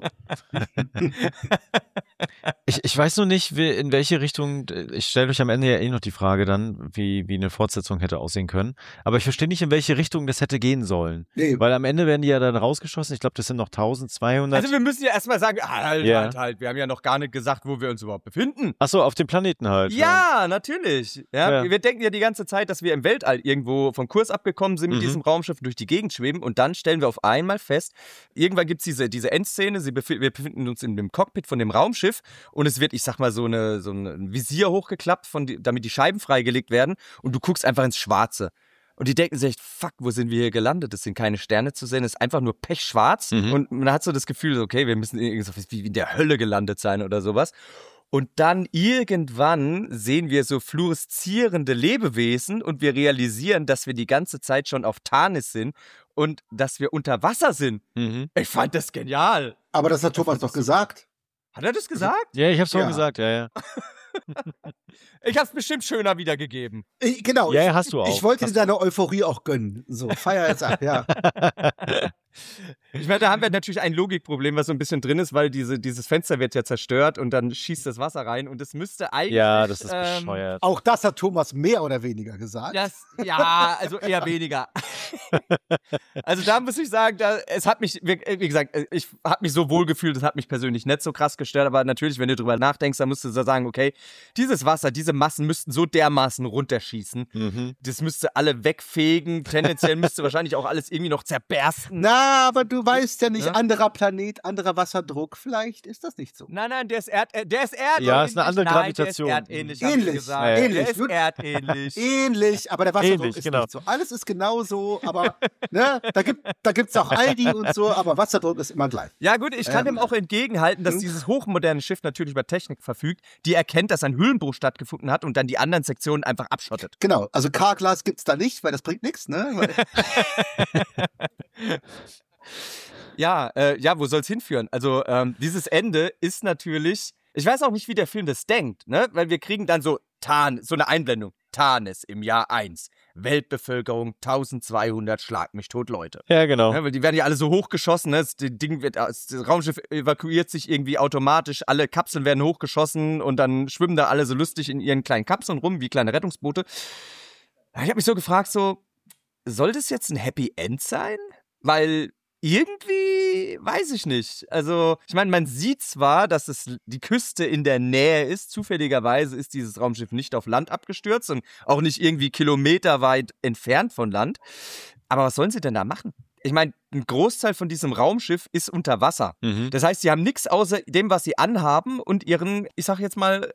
Ich, ich weiß nur nicht, wie, in welche Richtung, ich stelle euch am Ende ja eh noch die Frage dann, wie, wie eine Fortsetzung hätte aussehen können. Aber ich verstehe nicht, in welche Richtung das hätte gehen sollen. Nee. Weil am Ende werden die ja dann rausgeschossen. Ich glaube, das sind noch tausendzweihundert. Also wir müssen ja erstmal sagen, halt, Ja. halt, halt, wir haben ja noch gar nicht gesagt, wo wir uns überhaupt befinden. Achso, auf dem Planeten halt. Ja, natürlich. Ja, Ja. Wir denken ja die ganze Zeit, dass wir im Weltall irgendwo vom Kurs abgekommen sind mit Mhm. diesem Raumschiff durch die Gegend schweben und dann stellt stellen wir auf einmal fest, irgendwann gibt es diese, diese Endszene, sie bef- wir befinden uns in dem Cockpit von dem Raumschiff und es wird, ich sag mal, so, eine, so ein Visier hochgeklappt, von die, damit die Scheiben freigelegt werden und du guckst einfach ins Schwarze. Und die denken sich, fuck, wo sind wir hier gelandet? Es sind keine Sterne zu sehen, es ist einfach nur pechschwarz. Mhm. Und man hat so das Gefühl, okay, wir müssen irgendwie in der Hölle gelandet sein oder sowas. Und dann irgendwann sehen wir so fluoreszierende Lebewesen und wir realisieren, dass wir die ganze Zeit schon auf Tarnis sind und dass wir unter Wasser sind. Mhm. Ich fand das genial. Aber das hat Thomas doch gesagt. Hat er das gesagt? Ja, ich hab's schon ja. gesagt, ja, ja. Ich hab's bestimmt schöner wiedergegeben. Ich, genau. Ja, ich, hast du auch. Ich wollte hast dir deine Euphorie auch gönnen. So, feier jetzt ab, ja. Ich meine, da haben wir natürlich ein Logikproblem, was so ein bisschen drin ist, weil diese, dieses Fenster wird ja zerstört und dann schießt das Wasser rein und es müsste eigentlich... Ja, das ist ähm, bescheuert. Auch das hat Thomas mehr oder weniger gesagt. Das, ja, also eher weniger. Also da muss ich sagen, da, es hat mich, wie gesagt, ich habe mich so wohl gefühlt, das hat mich persönlich nicht so krass gestört, aber natürlich, wenn du drüber nachdenkst, dann musst du so sagen, okay, dieses Wasser, diese Massen müssten so dermaßen runterschießen, mhm. das müsste alle wegfegen, tendenziell müsste wahrscheinlich auch alles irgendwie noch zerbersten. Na, aber du weißt ja nicht, ja? anderer Planet, anderer Wasserdruck, vielleicht ist das nicht so. Nein, nein, der ist, Erd, der ist erdähnlich. Ja, ist eine andere nein, Gravitation. Der ist erdähnlich, ähnlich, gesagt. ja, ähnlich. Der ist erdähnlich. Ähnlich, aber der Wasserdruck ähnlich, ist genau. nicht so. Alles ist genauso, aber ne, da gibt da gibt's auch Aldi und so, aber Wasserdruck ist immer gleich. Ja gut, ich kann ähm, dem auch entgegenhalten, dass dieses hochmoderne Schiff natürlich über Technik verfügt, die erkennt, dass ein Höhlenbruch stattgefunden hat und dann die anderen Sektionen einfach abschottet. Genau, also Carglass gibt's da nicht, weil das bringt nichts, ne? Ja, äh, ja, wo soll's hinführen? Also ähm, dieses Ende ist natürlich, ich weiß auch nicht, wie der Film das denkt, ne? Weil wir kriegen dann so Tarn, so eine Einblendung. Tarnis im Jahr eins. Weltbevölkerung eintausendzweihundert, schlag mich tot, Leute. Ja, genau. Ja, weil die werden ja alle so hochgeschossen, ne? Das Ding wird, das Raumschiff evakuiert sich irgendwie automatisch, alle Kapseln werden hochgeschossen und dann schwimmen da alle so lustig in ihren kleinen Kapseln rum, wie kleine Rettungsboote. Ich habe mich so gefragt, so, soll das jetzt ein Happy End sein? Weil irgendwie, weiß ich nicht. Also, ich meine, man sieht zwar, dass es die Küste in der Nähe ist. Zufälligerweise ist dieses Raumschiff nicht auf Land abgestürzt und auch nicht irgendwie kilometerweit entfernt von Land. Aber was sollen sie denn da machen? Ich meine, ein Großteil von diesem Raumschiff ist unter Wasser. Mhm. Das heißt, sie haben nichts außer dem, was sie anhaben und ihren, ich sag jetzt mal,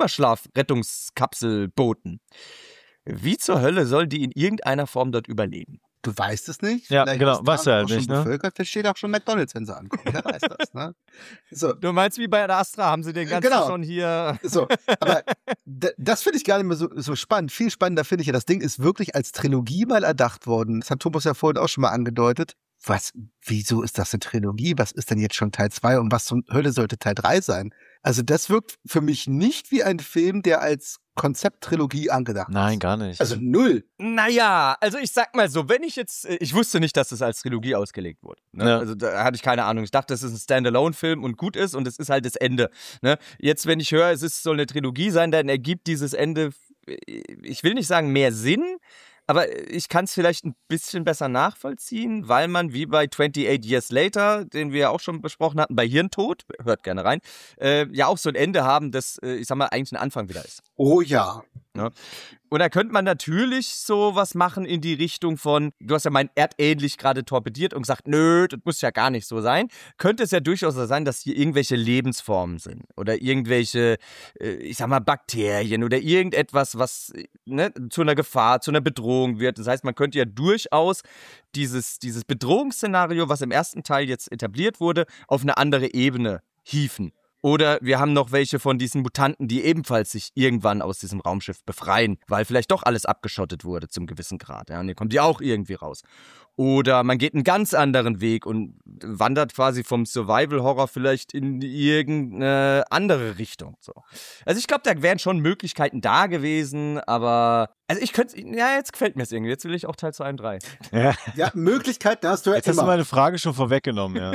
Hyperschlaf-Rettungskapselbooten. Wie zur Hölle sollen die in irgendeiner Form dort überleben? Du weißt es nicht. Ja, vielleicht genau, ist weißt du halt schon nicht, ne? Bevölkert, da steht auch schon McDonald's, wenn sie ankommen. Wer weiß das, ne? So. Du meinst, wie bei der Astra, haben sie den ganzen Genau. schon hier... So, aber d- das finde ich gar nicht mehr so, so spannend. Viel spannender finde ich ja, das Ding ist wirklich als Trilogie mal erdacht worden. Das hat Thomas ja vorhin auch schon mal angedeutet. Was, wieso ist das eine Trilogie? Was ist denn jetzt schon Teil zwei und was zur Hölle sollte Teil drei sein? Also das wirkt für mich nicht wie ein Film, der als Konzepttrilogie angedacht ist. Nein, gar nicht. Also null. Naja, also ich sag mal so, wenn ich jetzt, ich wusste nicht, dass das als Trilogie ausgelegt wurde. Ne? Ja. Also da hatte ich keine Ahnung. Ich dachte, das ist ein Standalone-Film und gut ist und es ist halt das Ende. Ne? Jetzt, wenn ich höre, es ist, soll eine Trilogie sein, dann ergibt dieses Ende, ich will nicht sagen mehr Sinn, aber ich kann es vielleicht ein bisschen besser nachvollziehen, weil man wie bei twenty-eight Years Later, den wir ja auch schon besprochen hatten, bei Hirntod, hört gerne rein, äh, ja auch so ein Ende haben, das, äh, ich sag mal, eigentlich ein Anfang wieder ist. Oh ja. Ne? Und da könnte man natürlich so was machen in die Richtung von, du hast ja mein erdähnlich gerade torpediert und gesagt, nö, das muss ja gar nicht so sein. Könnte es ja durchaus so sein, dass hier irgendwelche Lebensformen sind oder irgendwelche, äh, ich sag mal, Bakterien oder irgendetwas, was ne, zu einer Gefahr, zu einer Bedrohung wird. Das heißt, man könnte ja durchaus dieses, dieses Bedrohungsszenario, was im ersten Teil jetzt etabliert wurde, auf eine andere Ebene hieven. Oder wir haben noch welche von diesen Mutanten, die ebenfalls sich irgendwann aus diesem Raumschiff befreien, weil vielleicht doch alles abgeschottet wurde zum gewissen Grad. Ja, und dann kommen die auch irgendwie raus. Oder man geht einen ganz anderen Weg und wandert quasi vom Survival-Horror vielleicht in irgendeine andere Richtung. So. Also ich glaube, da wären schon Möglichkeiten da gewesen, aber also ich könnte, ja, jetzt gefällt mir es irgendwie. Jetzt will ich auch Teil zwei und drei. Ja. Ja, Möglichkeiten hast du ja Jetzt hast immer. du meine Frage schon vorweggenommen, ja.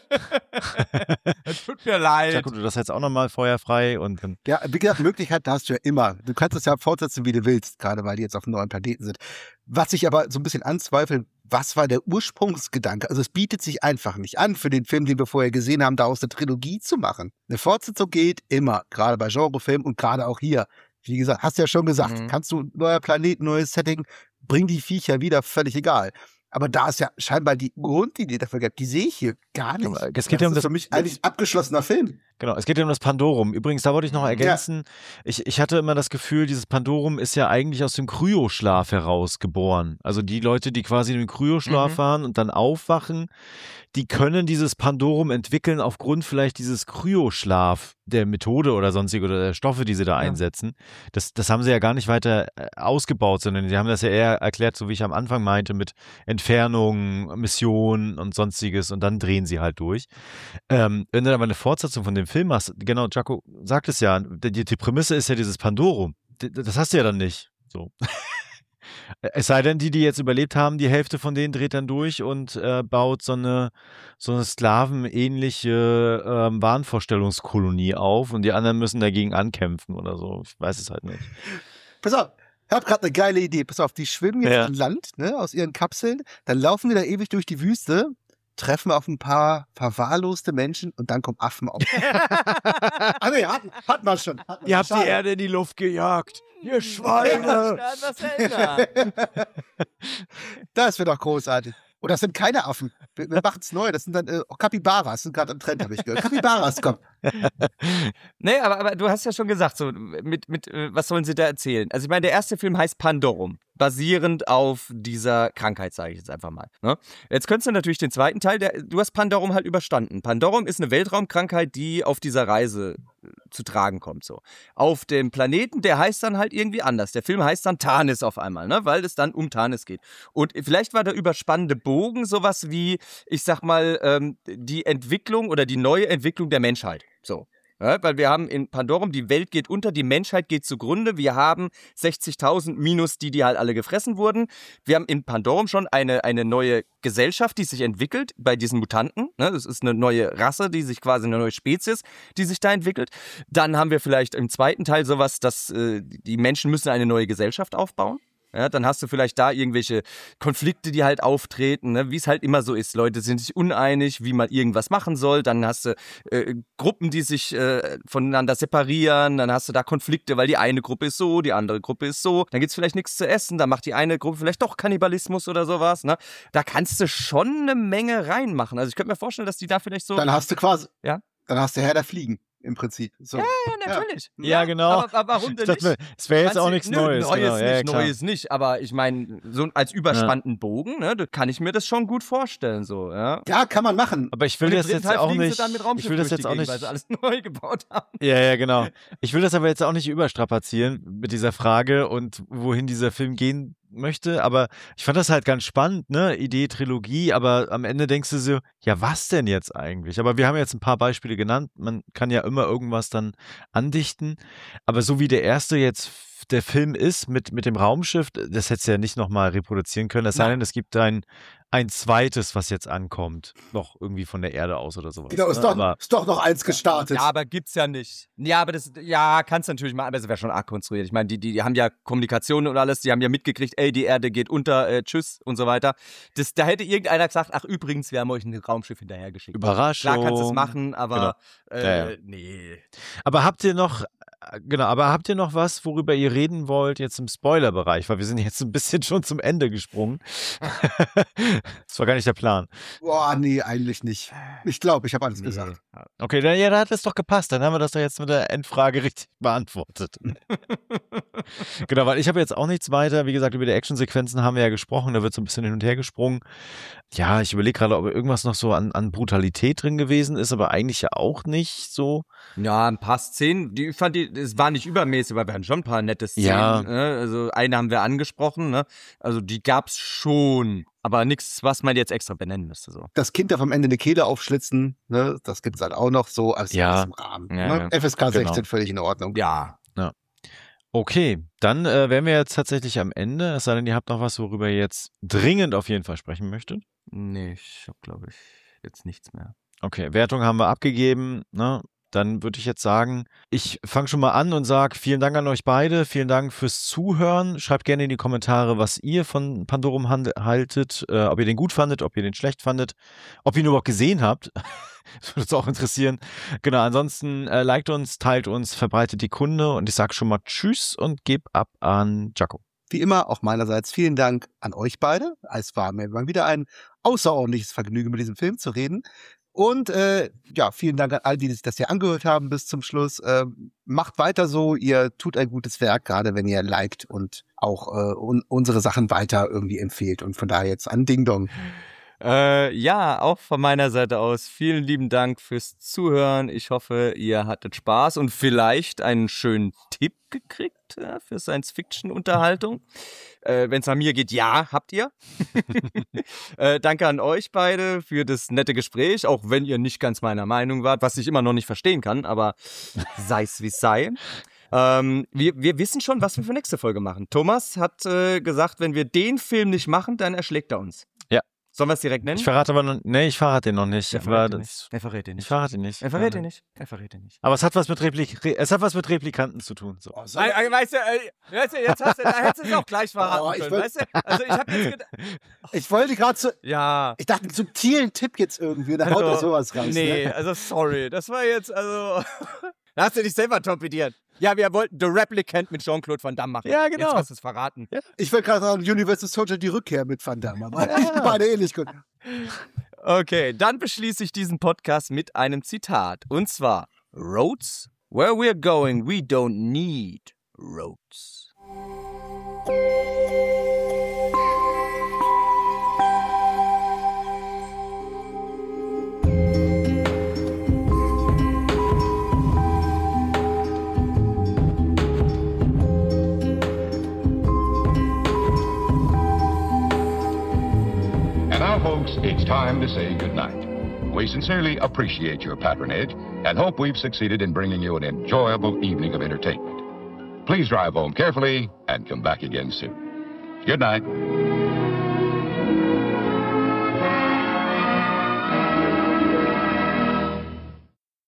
Es tut mir leid. Ja gut, du das jetzt auch nochmal feuerfrei und dann. Ja, wie gesagt, Möglichkeiten hast du ja immer. Du kannst es ja fortsetzen, wie du willst, gerade weil die jetzt auf einem neuen Planeten sind. Was ich aber so ein bisschen anzweifle, was war der Ursprungsgedanke? Also es bietet sich einfach nicht an, für den Film, den wir vorher gesehen haben, daraus eine Trilogie zu machen. Eine Fortsetzung geht immer, gerade bei Genrefilmen und gerade auch hier. Wie gesagt, hast du ja schon gesagt, Mhm. kannst du neuer Planet, neues Setting, bring die Viecher wieder, völlig egal. Aber da ist ja scheinbar die Grundidee dafür gehabt, die sehe ich hier gar nicht. Aber es geht das ja um ist das- für mich eigentlich ein abgeschlossener Film. Genau, es geht ja um das Pandorum. Übrigens, da wollte ich noch ergänzen, ich, ich hatte immer das Gefühl, dieses Pandorum ist ja eigentlich aus dem Kryoschlaf heraus geboren. Also die Leute, die quasi in den Kryoschlaf Mhm. waren und dann aufwachen, die können dieses Pandorum entwickeln aufgrund vielleicht dieses Kryoschlaf der Methode oder sonstige oder der Stoffe, die sie da Ja. einsetzen. Das, das haben sie ja gar nicht weiter äh, ausgebaut, sondern sie haben das ja eher erklärt, so wie ich am Anfang meinte, mit Entfernung, Mission und sonstiges und dann drehen sie halt durch. Ähm, wenn du aber eine Fortsetzung von dem Film hast, genau, Jaco sagt es ja, die, die Prämisse ist ja dieses Pandorum. D- Das hast du ja dann nicht. So. Es sei denn, die, die jetzt überlebt haben, die Hälfte von denen dreht dann durch und äh, baut so eine, so eine sklavenähnliche ähm, Wahnvorstellungskolonie auf und die anderen müssen dagegen ankämpfen oder so. Ich weiß es halt nicht. Pass auf, ich habe gerade eine geile Idee. Pass auf, die schwimmen jetzt Ja. an Land, ne, aus ihren Kapseln, dann laufen die da ewig durch die Wüste, treffen auf ein paar verwahrloste Menschen und dann kommen Affen auf. ah nee, hatten, hatten wir schon. Hatten wir Ihr habt schon. die Schade. Erde in die Luft gejagt. Ihr Schweine! Was hält da? Das wäre doch großartig. Und das sind keine Affen. Wir, wir machen es neu. Das sind dann äh, Capybaras. Sind gerade am Trend, habe ich gehört. Capybaras, komm. Nee, aber, aber du hast ja schon gesagt, so mit, mit äh, was sollen sie da erzählen? Also ich meine, der erste Film heißt Pandorum, basierend auf dieser Krankheit, sage ich jetzt einfach mal. Ne? Jetzt könntest du natürlich den zweiten Teil, der, du hast Pandorum halt überstanden. Pandorum ist eine Weltraumkrankheit, die auf dieser Reise äh, zu tragen kommt. So. Auf dem Planeten, der heißt dann halt irgendwie anders. Der Film heißt dann Tanis auf einmal, ne? Weil es dann um Tanis geht. Und vielleicht war der überspannende Bogen sowas wie, ich sag mal, ähm, die Entwicklung oder die neue Entwicklung der Menschheit. So. Ja, weil wir haben in Pandorum, die Welt geht unter, die Menschheit geht zugrunde. Wir haben sechzigtausend minus die, die halt alle gefressen wurden. Wir haben in Pandorum schon eine, eine neue Gesellschaft, die sich entwickelt bei diesen Mutanten. Ne? Das ist eine neue Rasse, die sich quasi eine neue Spezies, die sich da entwickelt. Dann haben wir vielleicht im zweiten Teil sowas, dass äh, die Menschen müssen eine neue Gesellschaft aufbauen. Ja, dann hast du vielleicht da irgendwelche Konflikte, die halt auftreten, ne? Wie es halt immer so ist. Leute sind sich uneinig, wie man irgendwas machen soll. Dann hast du äh, Gruppen, die sich äh, voneinander separieren. Dann hast du da Konflikte, weil die eine Gruppe ist so, die andere Gruppe ist so. Dann gibt's vielleicht nichts zu essen. Dann macht die eine Gruppe vielleicht doch Kannibalismus oder sowas. Ne? Da kannst du schon eine Menge reinmachen. Also ich könnte mir vorstellen, dass die da vielleicht so... Dann hast du quasi, Ja? dann hast du Herr der Fliegen im Prinzip. So. Ja, natürlich. Ja, genau. Aber, aber warum denn Ich dachte nicht? mir, es wäre jetzt Kannst auch du- nichts nö, Neues. Neues genau. nicht, ja, ja, klar. Neues nicht. Aber ich meine, so als überspannten Bogen, ne, da kann ich mir das schon gut vorstellen. So, ja. Ja, kann man machen. Aber ich will Und im das dritten jetzt Teil auch fliegen sie nicht. dann mit Raumschiff Ich will das durch jetzt die auch Gegend, nicht. weil sie alles neu gebaut haben. Ja, ja, genau. Ich will das aber jetzt auch nicht überstrapazieren mit dieser Frage und wohin dieser Film gehen möchte, aber ich fand das halt ganz spannend, ne? Idee, Trilogie, aber am Ende denkst du so, ja, was denn jetzt eigentlich? Aber wir haben jetzt ein paar Beispiele genannt, man kann ja immer irgendwas dann andichten, aber so wie der erste jetzt der Film ist mit, mit dem Raumschiff, das hättest du ja nicht nochmal reproduzieren können, es sei denn, es gibt ein, ein zweites, was jetzt ankommt, noch irgendwie von der Erde aus oder sowas. Genau, ist ne? doch, Aber ist doch noch eins gestartet. Ja, aber gibt's ja nicht. Ja, aber das, ja, kannst du natürlich machen, aber das wäre schon arg konstruiert. Ich meine, die, die, die haben ja Kommunikation und alles, die haben ja mitgekriegt, ey, die Erde geht unter, äh, tschüss und so weiter. Das, da hätte irgendeiner gesagt, ach übrigens, wir haben euch ein Raumschiff hinterhergeschickt. Überraschung. Klar kannst du es machen, aber Genau. äh, Ja, ja. nee. Aber habt ihr noch, äh, genau, aber habt ihr noch was, worüber ihr reden wollt, jetzt im Spoilerbereich? Weil wir sind jetzt ein bisschen schon zum Ende gesprungen. Das war gar nicht der Plan. Boah, nee, eigentlich nicht. Ich glaube, ich habe alles Nee. gesagt. Okay, dann, ja, da hat es doch gepasst. Dann haben wir das doch jetzt mit der Endfrage richtig beantwortet. Genau, weil ich habe jetzt auch nichts weiter. Wie gesagt, über die Actionsequenzen haben wir ja gesprochen. Da wird so ein bisschen hin und her gesprungen. Ja, ich überlege gerade, ob irgendwas noch so an, an Brutalität drin gewesen ist, aber eigentlich ja auch nicht so. Ja, ein paar Szenen, die ich fand, die, es war nicht übermäßig, aber wir hatten schon ein paar nette Szenen. Ja. Ne? Also eine haben wir angesprochen, ne? Also die gab's schon, aber nichts, was man jetzt extra benennen müsste. So. Das Kind darf am Ende eine Kehle aufschlitzen, ne? Das gibt's halt auch noch so als Ja. alles im Rahmen. Ja, ne? ja. F S K sechzehn, Genau. völlig in Ordnung. Ja. Okay, dann äh, wären wir jetzt tatsächlich am Ende. Es sei denn, ihr habt noch was, worüber ihr jetzt dringend auf jeden Fall sprechen möchtet. Nee, ich hab, glaube ich, jetzt nichts mehr. Okay, Wertung haben wir abgegeben. Ne? Dann würde ich jetzt sagen, ich fange schon mal an und sage vielen Dank an euch beide. Vielen Dank fürs Zuhören. Schreibt gerne in die Kommentare, was ihr von Pandorum hand- haltet, äh, ob ihr den gut fandet, ob ihr den schlecht fandet, ob ihr ihn überhaupt gesehen habt. Das würde uns auch interessieren. Genau, ansonsten äh, liked uns, teilt uns, verbreitet die Kunde und ich sage schon mal Tschüss und gebe ab an Jaco. Wie immer, auch meinerseits vielen Dank an euch beide. Es war mir mal wieder ein außerordentliches Vergnügen, mit diesem Film zu reden. Und äh, ja, vielen Dank an all die, die sich das hier angehört haben bis zum Schluss. Äh, macht weiter so, ihr tut ein gutes Werk, gerade wenn ihr liked und auch äh, un- unsere Sachen weiter irgendwie empfehlt. Und von daher jetzt an Ding Dong. Äh, ja, auch von meiner Seite aus vielen lieben Dank fürs Zuhören. Ich hoffe, ihr hattet Spaß und vielleicht einen schönen Tipp gekriegt ja, für Science-Fiction-Unterhaltung. Äh, wenn es nach mir geht, ja, habt ihr. äh, danke an euch beide für das nette Gespräch, auch wenn ihr nicht ganz meiner Meinung wart, was ich immer noch nicht verstehen kann, aber sei es wie es sei. Ähm, wir, wir wissen schon, was wir für nächste Folge machen. Thomas hat äh, gesagt, wenn wir den Film nicht machen, dann erschlägt er uns. Ja. Sollen wir es direkt nennen? Ich verrate aber noch, nee, ich verrate den noch nicht. Er verrät aber ihn das, nicht. Er verrät ihn nicht. Ich verrate ihn nicht. Er verrät ihn nicht. Er verrät ihn nicht. Aber es hat was mit Replik es hat was mit Replikanten zu tun. So. Oh, so- Äh, äh, weißt du, äh, weißt du, jetzt hast du, da hättest du es auch gleich verraten Oh, ich können, wollt- weißt du? Also ich hab jetzt gedacht, Ich wollte gerade so, ja, ich dachte, einen subtilen Tipp jetzt irgendwie, und dann haut er sowas raus. nee, Ne? also sorry, das war jetzt, also, da hast du dich selber torpediert. Ja, wir wollten The Replicant mit Jean-Claude Van Damme machen. Ja, genau. Jetzt hast du es verraten. Ich wollte gerade sagen, Universal Soldier die Rückkehr mit Van Damme, aber beide ähnlich gut. Okay, dann beschließe ich diesen Podcast mit einem Zitat. Und zwar, Roads, where we're going, we don't need roads. And now, folks, it's time to say goodnight. We sincerely appreciate your patronage and hope we've succeeded in bringing you an enjoyable evening of entertainment. Please drive home carefully and come back again soon. Good night.